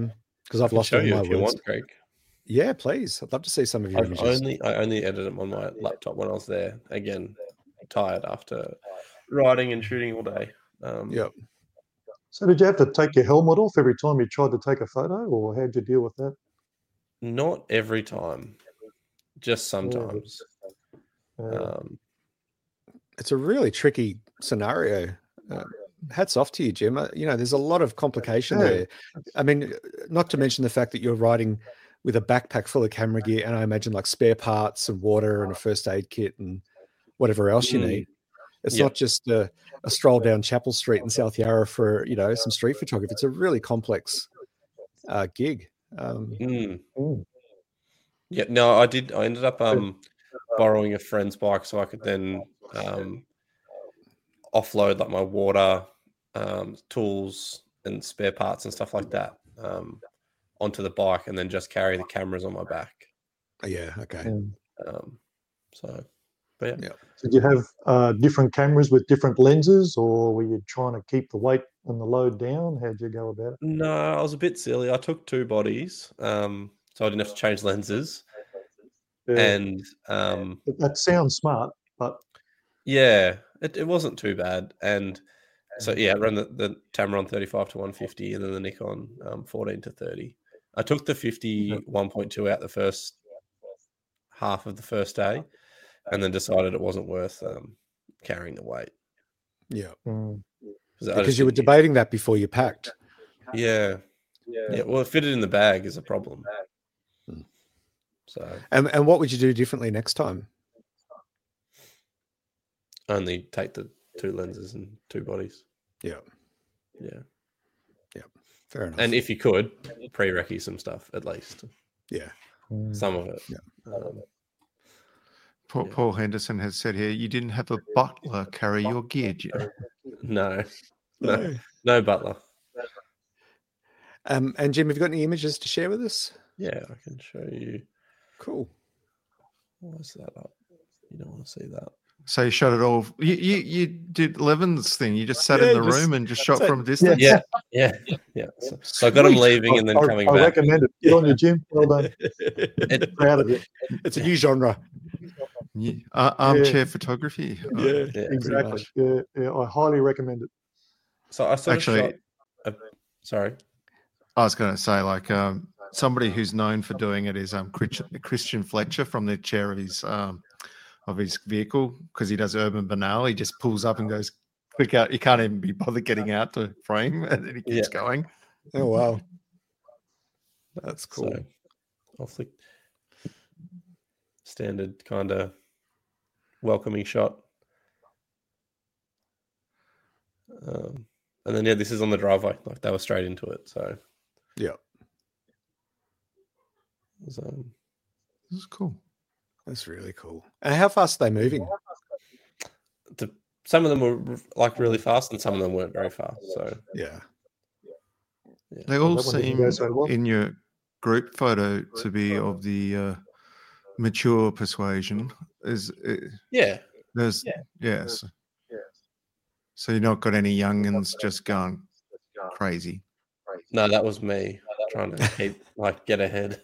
because I've can lost show all you my if you words. want, Greg. Yeah, please. I'd love to see some of your I've images. only I only edited them on my laptop when I was there. Again, tired after riding and shooting all day. Um, Yep. So did you have to take your helmet off every time you tried to take a photo, or how'd you deal with that? Not every time, just sometimes. Uh, Um, It's a really tricky scenario. Uh, hats off to you, Jim. Uh, you know, there's a lot of complication Yeah. there. I mean, not to mention the fact that you're riding with a backpack full of camera gear, and I imagine like spare parts and water and a first aid kit and whatever else you Mm. need. It's Yeah. not just a, a stroll down Chapel Street in South Yarra for, you know, some street photography. It's a really complex uh, gig. Um, mm. mm, Yeah, no, I did. I ended up um borrowing a friend's bike so I could then um offload like my water, um, tools, and spare parts and stuff like that um, onto the bike, and then just carry the cameras on my back. yeah, okay. mm. Um, so, but yeah. Yeah. Did you have uh, different cameras with different lenses, or were you trying to keep the weight and the load down? How'd you go about it? No, I was a bit silly. I took two bodies, um, so I didn't have to change lenses. Yeah. And um, That- that sounds smart, but yeah, it, it wasn't too bad. And so yeah, I ran the, the Tamron thirty-five to one fifty, and then the Nikon um, fourteen to thirty. I took the fifty one point two out the first half of the first day, and then decided it wasn't worth um, carrying the weight. Yeah. mm, I Because just you were didn't- debating that before you packed. Yeah, yeah. Well, it fitted in the bag is a problem. Hmm. So And and what would you do differently next time? only take the two lenses and two bodies. Yeah. Yeah, Fair enough. and if you could pre-recce some stuff at least, yeah. mm. some of it. Yeah. Um, Paul, Yeah. Paul Henderson has said here, you didn't have a butler carry your gear, Jim. no, no, no butler. Um, and Jim, have you got any images to share with us? Yeah, I can show you. Cool. Why is that up? You don't want to see that. So you shot it all. You you, you did Levin's thing. You just sat Yeah, in the just- room and just shot that's it. from a distance. Yeah, yeah, yeah. So, so I got them Sweet. leaving and then I, coming I back. recommend it. Good on you, Jim. Well done. It- Proud of you. It's a new genre. Yeah. Uh, armchair photography. Uh, Yeah. yeah. pretty Exactly. much. Yeah, yeah, I highly recommend it. So I sort Actually- of shot. A, sorry. I was going to say, like, um, somebody who's known for doing it is um, Christian, Christian Fletcher from the chair of his um, of his vehicle, because he does urban banal. He just pulls up and goes quick out. You can't even be bothered getting out to frame, and then he keeps going. Oh wow. That's cool. So I'll flick standard kind of welcoming shot. Um, and then yeah, this is on the driveway. Like they were straight into it. So Yeah. it was, um, This is cool. That's really cool. And how fast are they moving? the, some of them were like really fast, and some of them weren't very fast. So Yeah. They all that one didn't seem go so well. in your group photo to be of the uh, mature persuasion. Is it, yeah, there's Yeah. yes. So you've not got any youngins just going crazy. no, that was me trying to keep like get ahead.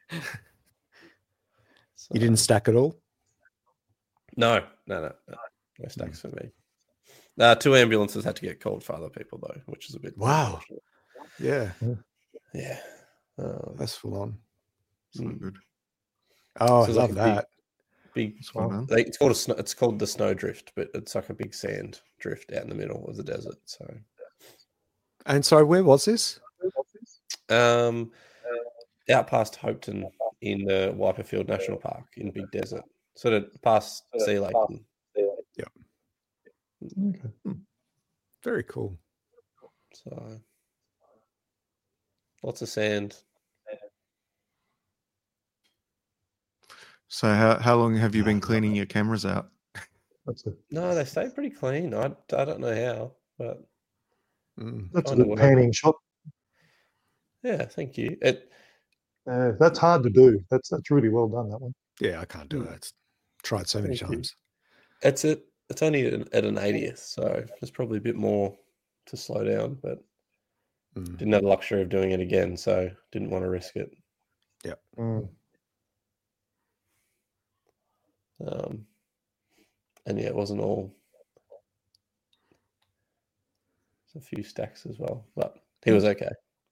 So, You didn't stack at all? No, no, no, no, no stacks for me. Uh, two ambulances had to get called for other people though, which is a bit Wow. unfortunate. Yeah. Yeah, um, That's full on. So Mm. good. Oh, I So it's like love a big- that. big. That's well done. Like, it's called a snow, it's called the snow drift, but it's like a big sand drift out in the middle of the desert. So, And so where was this? um, out past Hopeton in the Wiperfield National Park in Big Desert, sort of past Sea Lake. and- Okay. Very cool. So, lots of sand. So how, how long have you been cleaning your cameras out? That's a No, they stay pretty clean. I, I don't know how, but Mm. that's a Kinda good whatever. panning shot. yeah, thank you. It Uh, that's hard to do. That's that's really well done. That one. Yeah, I can't do Mm. that. It's tried so many Thank you. times. it's it. It's only at an- at an eightieth, so there's probably a bit more to slow down. But Mm. Didn't have the luxury of doing it again, so didn't want to risk it. Yeah. Mm. Um, and yeah, it wasn't all. There's a few stacks as well, but he was okay.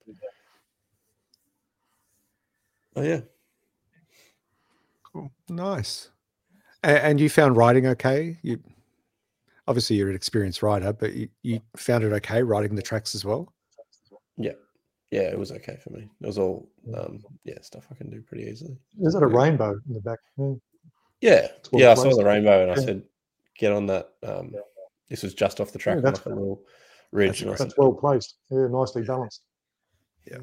Oh yeah, Cool. Nice. And, and you found riding okay? You obviously you're an experienced rider, but you, you found it okay riding the tracks as well? yeah, yeah. It was okay for me. It was all um, yeah stuff I can do pretty easily. Is that a rainbow in the back? Mm. Yeah, well yeah. I saw placed. the rainbow and I Yeah. said, "Get on that." Um, this was just off the track Yeah, on that's- like a little ridge, and I said, That's well placed. Yeah, nicely balanced. Yeah.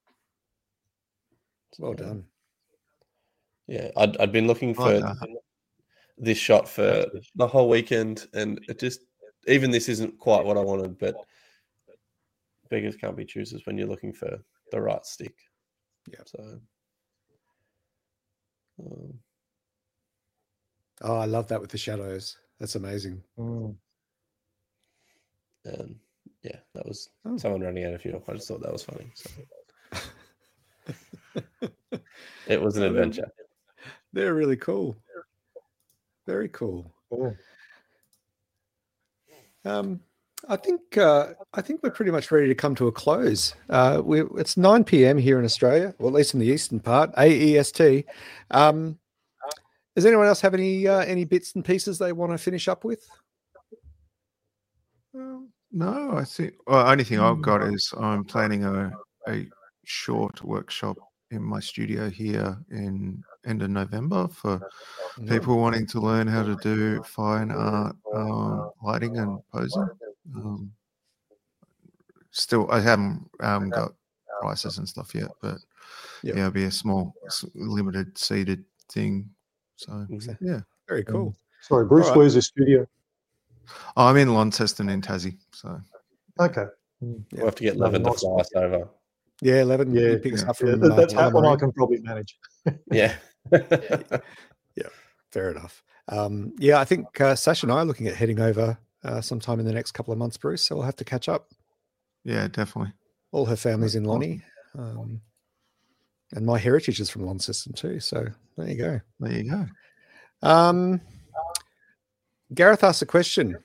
Well uh, done. Yeah, I'd I'd been looking for Like that. this shot for the whole weekend, and it just even this isn't quite what I wanted, but beggars can't be choosers when you're looking for the right stick. Yeah. So, um, Oh, I love that with the shadows. That's amazing. Mm. and yeah, that was Oh. someone running out of fuel. I just thought that was funny. So it was an Oh, they're- adventure. They're really cool. Very cool. Yeah. Um, I think uh, I think we're pretty much ready to come to a close. Uh, we it's nine p.m. here in Australia, or at least in the eastern part, A E S T. Um, does anyone else have any uh, any bits and pieces they want to finish up with? Um, no, I think well, only thing I've got Hmm. is I'm planning a a short workshop in my studio here in end of November for people wanting to learn how to do fine art, um, lighting, and posing. Um, still, I haven't um, got prices and stuff yet, but Yep. yeah, it'll be a small, s- limited seated thing. So Mhm. yeah, Very cool. Sorry, Bruce, All right. where's the studio? I'm in Launceston in Tassie. So Okay. We'll have to get No, Levin to nice. fly us over. Yeah, eleven. Yeah, you pick us yeah, up Yeah, from that, uh, that's that one I Tullamarine. can probably manage. Yeah. Fair enough. Um, yeah, I think uh, Sash and I are looking at heading over uh, sometime in the next couple of months, Bruce. So we'll have to catch up. yeah, definitely. All her family's in Awesome. Lonnie, um, and my heritage is from Launceston too. So there you go. There you go. Um, Gareth asked a question.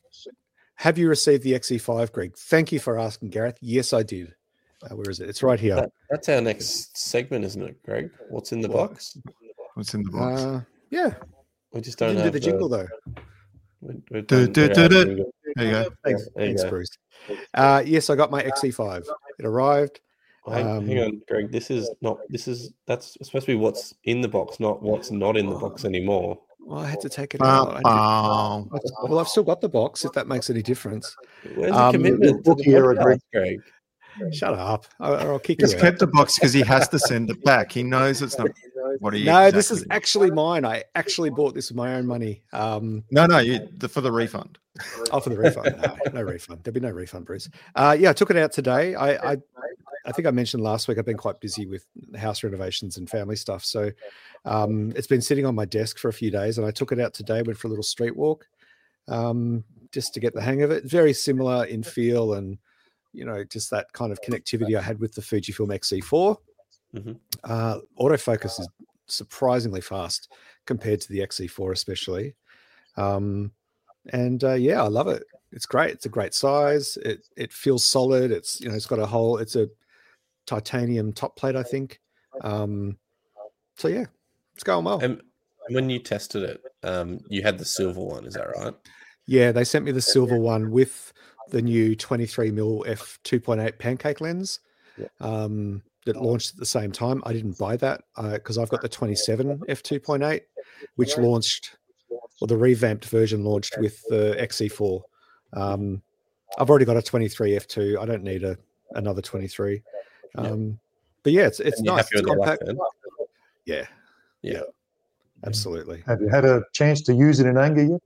Have you received the X E five, Greg? Thank you for asking, Gareth. Yes, I did. Uh, where is it? It's right here. That, that's our next segment, isn't it, Greg? What's in the What? box? What's in the box? Uh, yeah, We just you don't didn't do have the jingle though. we- we've Du- done- du- we're du- out of du. jingle. There you go. Thanks, there you thanks, go. Bruce. Uh, yes, I got my X E five. It arrived. Oh, hang, Um, hang on, Greg. This is not. This is that's supposed to be what's in the box, not what's not in the box anymore. Well, I had to take it Bah, out. I bah. did- well, I've still got the box. If that makes any difference. Where's the Um, commitment to the rookie error, podcast, Greg. Greg? Shut up, or I'll kick you He's out. kept the box because he has to send it back. He knows it's not what he. No, exactly this is wants. actually mine. I actually bought this with my own money. Um, no, no. You the, for the refund. oh, for the refund. No, no refund. There'll be no refund, Bruce. Uh, yeah, I took it out today. I, I, I think I mentioned last week I've been quite busy with house renovations and family stuff, so um, it's been sitting on my desk for a few days. And I took it out today. Went for a little street walk, um, just to get the hang of it. Very similar in feel and, you know, just that kind of connectivity I had with the Fujifilm X E four. Mhm. Uh, autofocus is surprisingly fast compared to the X E four, especially. Um, and uh, yeah, I love it. It's great. It's a great size. It it feels solid. It's, you know, it's got a whole. It's a titanium top plate, I think. Um, so yeah, it's going well. And when you tested it, um, you had the silver one. Is that right? Yeah, they sent me the silver one with the new twenty-three millimeter f two point eight pancake lens Yeah. um, that launched at the same time. I didn't buy that because uh, I've got the twenty-seven f two point eight, which launched, or the revamped version launched with the X E four. Um, I've already got a twenty-three f two. I don't need a another twenty-three. Um, but yeah, it's it's And you're nice. happy It's with the compact. Rockford? Yeah, Yeah. yeah, absolutely. Have you had a chance to use it in anger yet?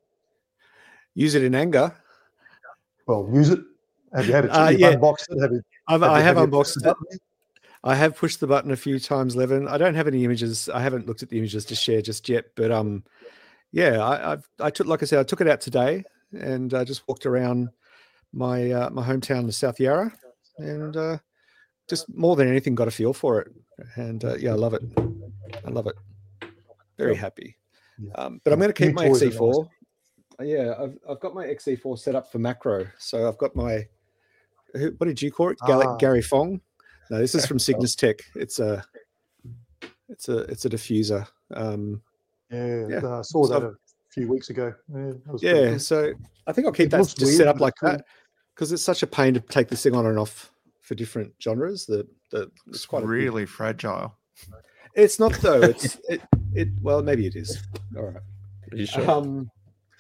Use it in anger. Well, use it. Have you had a Uh, chance? yeah. You've unboxed it? Have you? I've, have I you- have you unboxed pushed the it. button? I have pushed the button a few times, Levin. I don't have any images. I haven't looked at the images to share just yet, but um, yeah, I, I've I took like I said, I took it out today and uh, just walked around my uh, my hometown of South Yarra, and uh, just more than anything, got a feel for it. And uh, yeah, I love it. I love it. Very Yep. happy. Yeah. Um, but I'm going to New keep my toys are X E four. Yeah, I've I've got my X E four set up for macro. So I've got my who, what did you call it? Gal- Ah. Gary Fong. No, this is from Cygnus Tech. It's a it's a it's a diffuser. Um, Yeah, Yeah. uh, I saw So- that a few weeks ago. Yeah, that was pretty yeah, good. so I think I'll keep It that looks just weird, set up but like it's cool. that because it's such a pain to take this thing on and off for different genres. That that it's It's quite a big- really fragile. It's not though. It's it it. Well, maybe it is. All right. Are you sure? Um.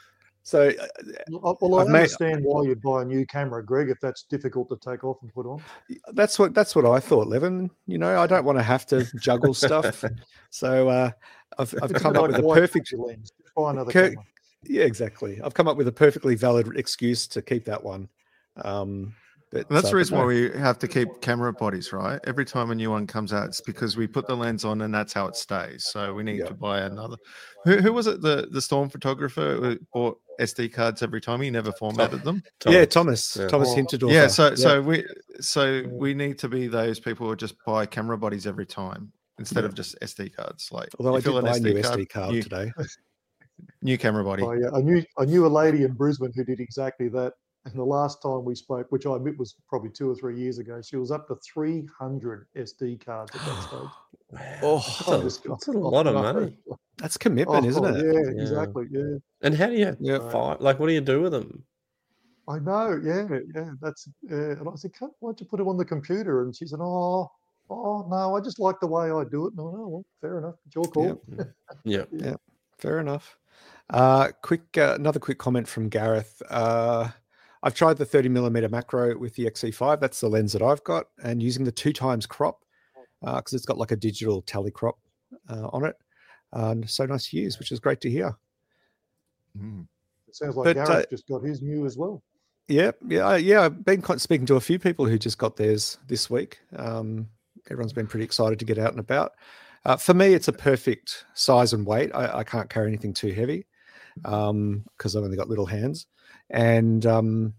So uh, Well, well, I I've made- understand why you'd buy a new camera, Greg, if that's difficult to take off and put on. that's what that's what I thought, Levin. You know, I don't want to have to juggle stuff. So uh, I've I've It's come a up bit with a like perfect. wide lens. Buy another Cur- camera. Yeah, exactly. I've come up with a perfectly valid excuse to keep that one. Um, but And that's uh, the but reason no. why we have to keep camera bodies, right? Every time a new one comes out, it's because we put the lens on and that's how it stays. So we need Yeah. to buy another. Who, who was it? The the storm photographer who bought S D cards every time. He never formatted them. Yeah, Thomas. Yeah. Thomas Oh. Hinterdorfer. Yeah. So so we so we need to be those people who just buy camera bodies every time instead Yeah. of just S D cards. Like Although you I fill did an buy a new S card, D card new, today. new camera body. I, uh, I knew I knew a lady in Brisbane who did exactly that. And the last time we spoke, which I admit was probably two or three years ago, she was up to three hundred S D cards at that stage. Oh, That's I a, just- that's a lot of no. money. that's commitment, isn't Oh, it? Yeah, Yeah. exactly. Yeah, And how do you Yeah. find? Like, what do you do with them? I know. Yeah, yeah. That's. Uh, and I said, "Can't- why don't you put them on the computer?" And she said, "Oh, oh no, I just like the way I do it." No, no, well, fair enough. It's your call. Yeah. Fair enough. Uh, quick, uh, another quick comment from Gareth. Uh, I've tried the thirty millimeter macro with the X E five. That's the lens that I've got, and using the two times crop because it's got like a digital tele crop uh, on it, and so nice to use, which is great to hear. Mm. It sounds like But, Gareth uh, just got his new as well. Yeah, yeah, I- yeah. I've been con- speaking to a few people who just got theirs this week. Um, everyone's been pretty excited to get out and about. Uh, for me, it's a perfect size and weight. I, I can't carry anything too heavy because I've only got little hands. And um,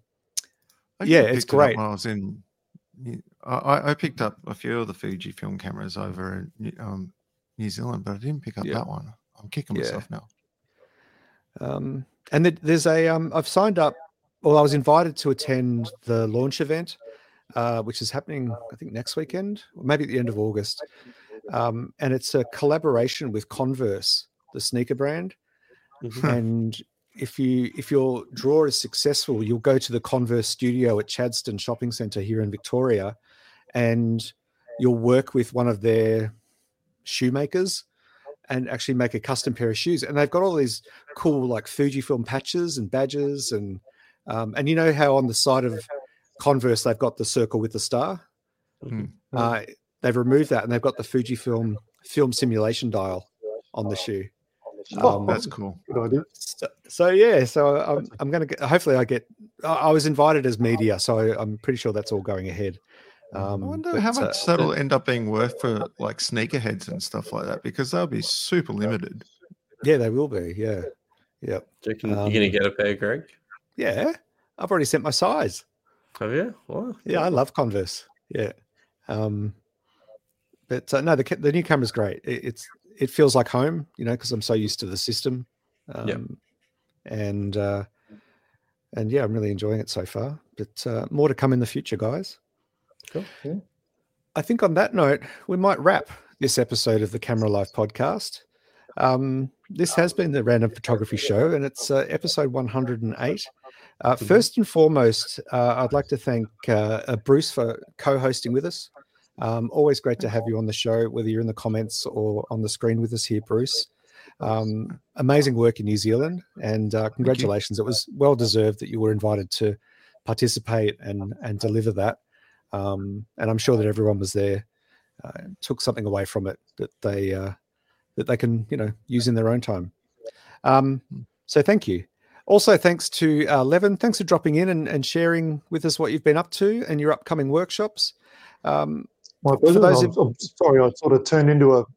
I Yeah, picked it's it up great. when I was in. I- I, I picked up a few of the Fujifilm cameras over in New- um, New Zealand, but I didn't pick up Yeah. that one. I'm kicking Yeah. myself now. Um, and th- there's a, um, I've signed up, well, I was invited to attend the launch event, uh, which is happening, I think, next weekend, or maybe at the end of August. Um, and it's a collaboration with Converse, the sneaker brand. Mhm. And if you if your draw is successful, you'll go to the Converse studio at Chadston Shopping Centre here in Victoria, and you'll work with one of their shoemakers and actually make a custom pair of shoes. And they've got all these cool like Fujifilm patches and badges, and um, and you know how on the side of Converse they've got the circle with the star. Mm. Uh, they've removed that and they've got the Fujifilm film simulation dial on the shoe. Oh, Um, That's cool. good idea. So, so yeah, so I'm I'm gonna get. Hopefully, I get. I I was invited as media, so I, I'm pretty sure that's all going ahead. Um, I wonder but, how uh, much that'll end up being worth for like sneakerheads and stuff like that, because they'll be super limited. yeah, they will be. Yeah, yeah, Do you reckon Um, you're going to get a pair, Greg? yeah. I've already sent my size. Have you? What? Yeah, I love Converse. Yeah, um, but uh, no, the ca- the new camera's great. It, it's it feels like home, you know, because I'm so used to the system. Um, Yep. and uh, and yeah, I'm really enjoying it so far. But uh, more to come in the future, guys. Cool. Yeah. I think on that note, we might wrap this episode of the Camera Life podcast. Um, this has been the Random Photography Show, and it's uh, episode one hundred eight. Uh, first and foremost, uh, I'd like to thank uh, uh, Bruce for co-hosting with us. Um, always great to have you on the show, whether you're in the comments or on the screen with us here, Bruce. Um, amazing work in New Zealand, and uh, congratulations. It was well deserved that you were invited to participate and and deliver that. Um, and I'm sure that everyone was there, uh, took something away from it that they uh, that they can, you know, use in their own time. Um, so thank you. Also, thanks to uh, Levin. Thanks for dropping in and, and sharing with us what you've been up to and your upcoming workshops. Um, My pleasure. those I'm, I'm sorry, I sort of turned into a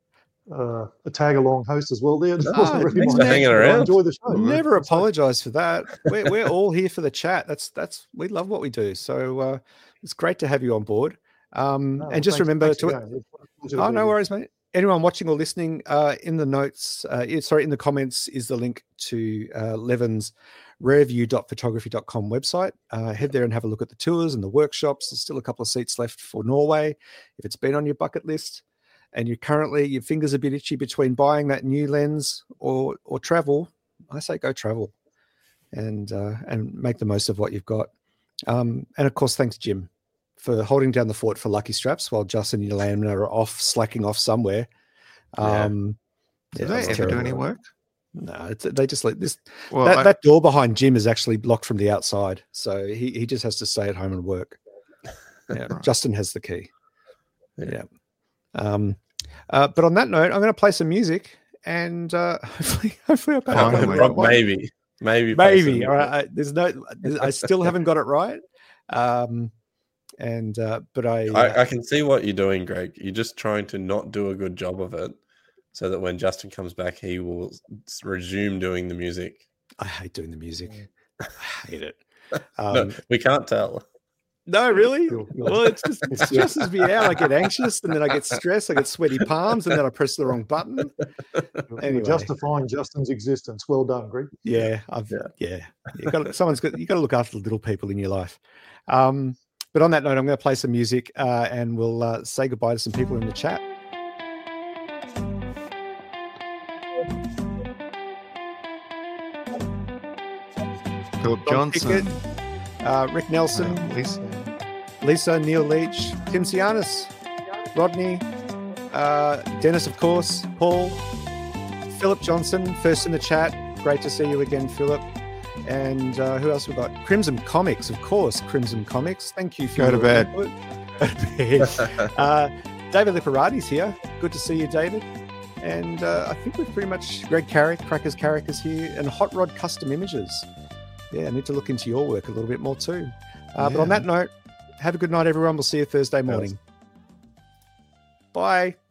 uh, a tag along host as well. There, It No, wasn't really thanks my for nature, hanging but I around. enjoy the show. Never That's right. apologize for that. We're we're all here for the chat. That's that's we love what we do. So uh, It's great to have you on board. Um, No, and just thanks- remember thanks to. again. It's a pleasure to Oh, be no here. worries, mate. Anyone watching or listening, uh, in the notes, uh, yeah, sorry, in the comments is the link to uh, Levin's rareview dot photography dot com website. Uh, head there and have a look at the tours and the workshops. There's still a couple of seats left for Norway. If it's been on your bucket list and you're currently, your fingers a bit itchy between buying that new lens or or travel, I say go travel and uh, and make the most of what you've got. Um, and of course, thanks, Jim, for holding down the fort for Lucky Straps while Justin and Yolanda are off, slacking off somewhere. Um, Did yeah, they that's ever do terrible. any work? No, it's, they just like this. Well, that, I- that door behind Jim is actually blocked from the outside, so he, he just has to stay at home and work. Yeah, Right. Justin has the key. Yeah. Yeah. Um, uh, but on that note, I'm going to play some music, and uh, hopefully, hopefully, I'll play Fine, it wait, right. Rob, maybe, maybe, play maybe. some- All right, I, there's no. I still haven't got it right. Um, and uh, but I, uh, I, I can see what you're doing, Greg. You're just trying to not do a good job of it, so that when Justin comes back, he will s- resume doing the music. I hate doing the music. I hate it. no, Um, we can't tell. no, really. You'll- you'll- Well, it's just it stresses me out. I get anxious, and then I get stressed. I get sweaty palms, and then I press the wrong button. You're Anyway. justifying Justin's existence. Well done, Greg. Yeah, I've Yeah. yeah. You got someone's got you got to look after the little people in your life. Um, but on that note, I'm going to play some music, uh, and we'll uh, say goodbye to some people in the chat. Philip John Johnson. Pickett, uh, Rick Nelson, uh, Lisa. Lisa, Neil Leach, Tim Sianis, Rodney, uh, Dennis, of course, Paul, Philip Johnson, first in the chat. Great to see you again, Philip. And uh, who else we got? Crimson Comics, of course. Crimson Comics. Thank you for Go to your bed. input. Go to bed. uh, David Liparati's here. Good to see you, David. And uh, I think we've pretty much Greg Carrick, Crackers Carrick is here, and Hot Rod Custom Images. Yeah, I need to look into your work a little bit more too. Uh, But on Yeah. that note, have a good night, everyone. We'll see you Thursday morning. Bye.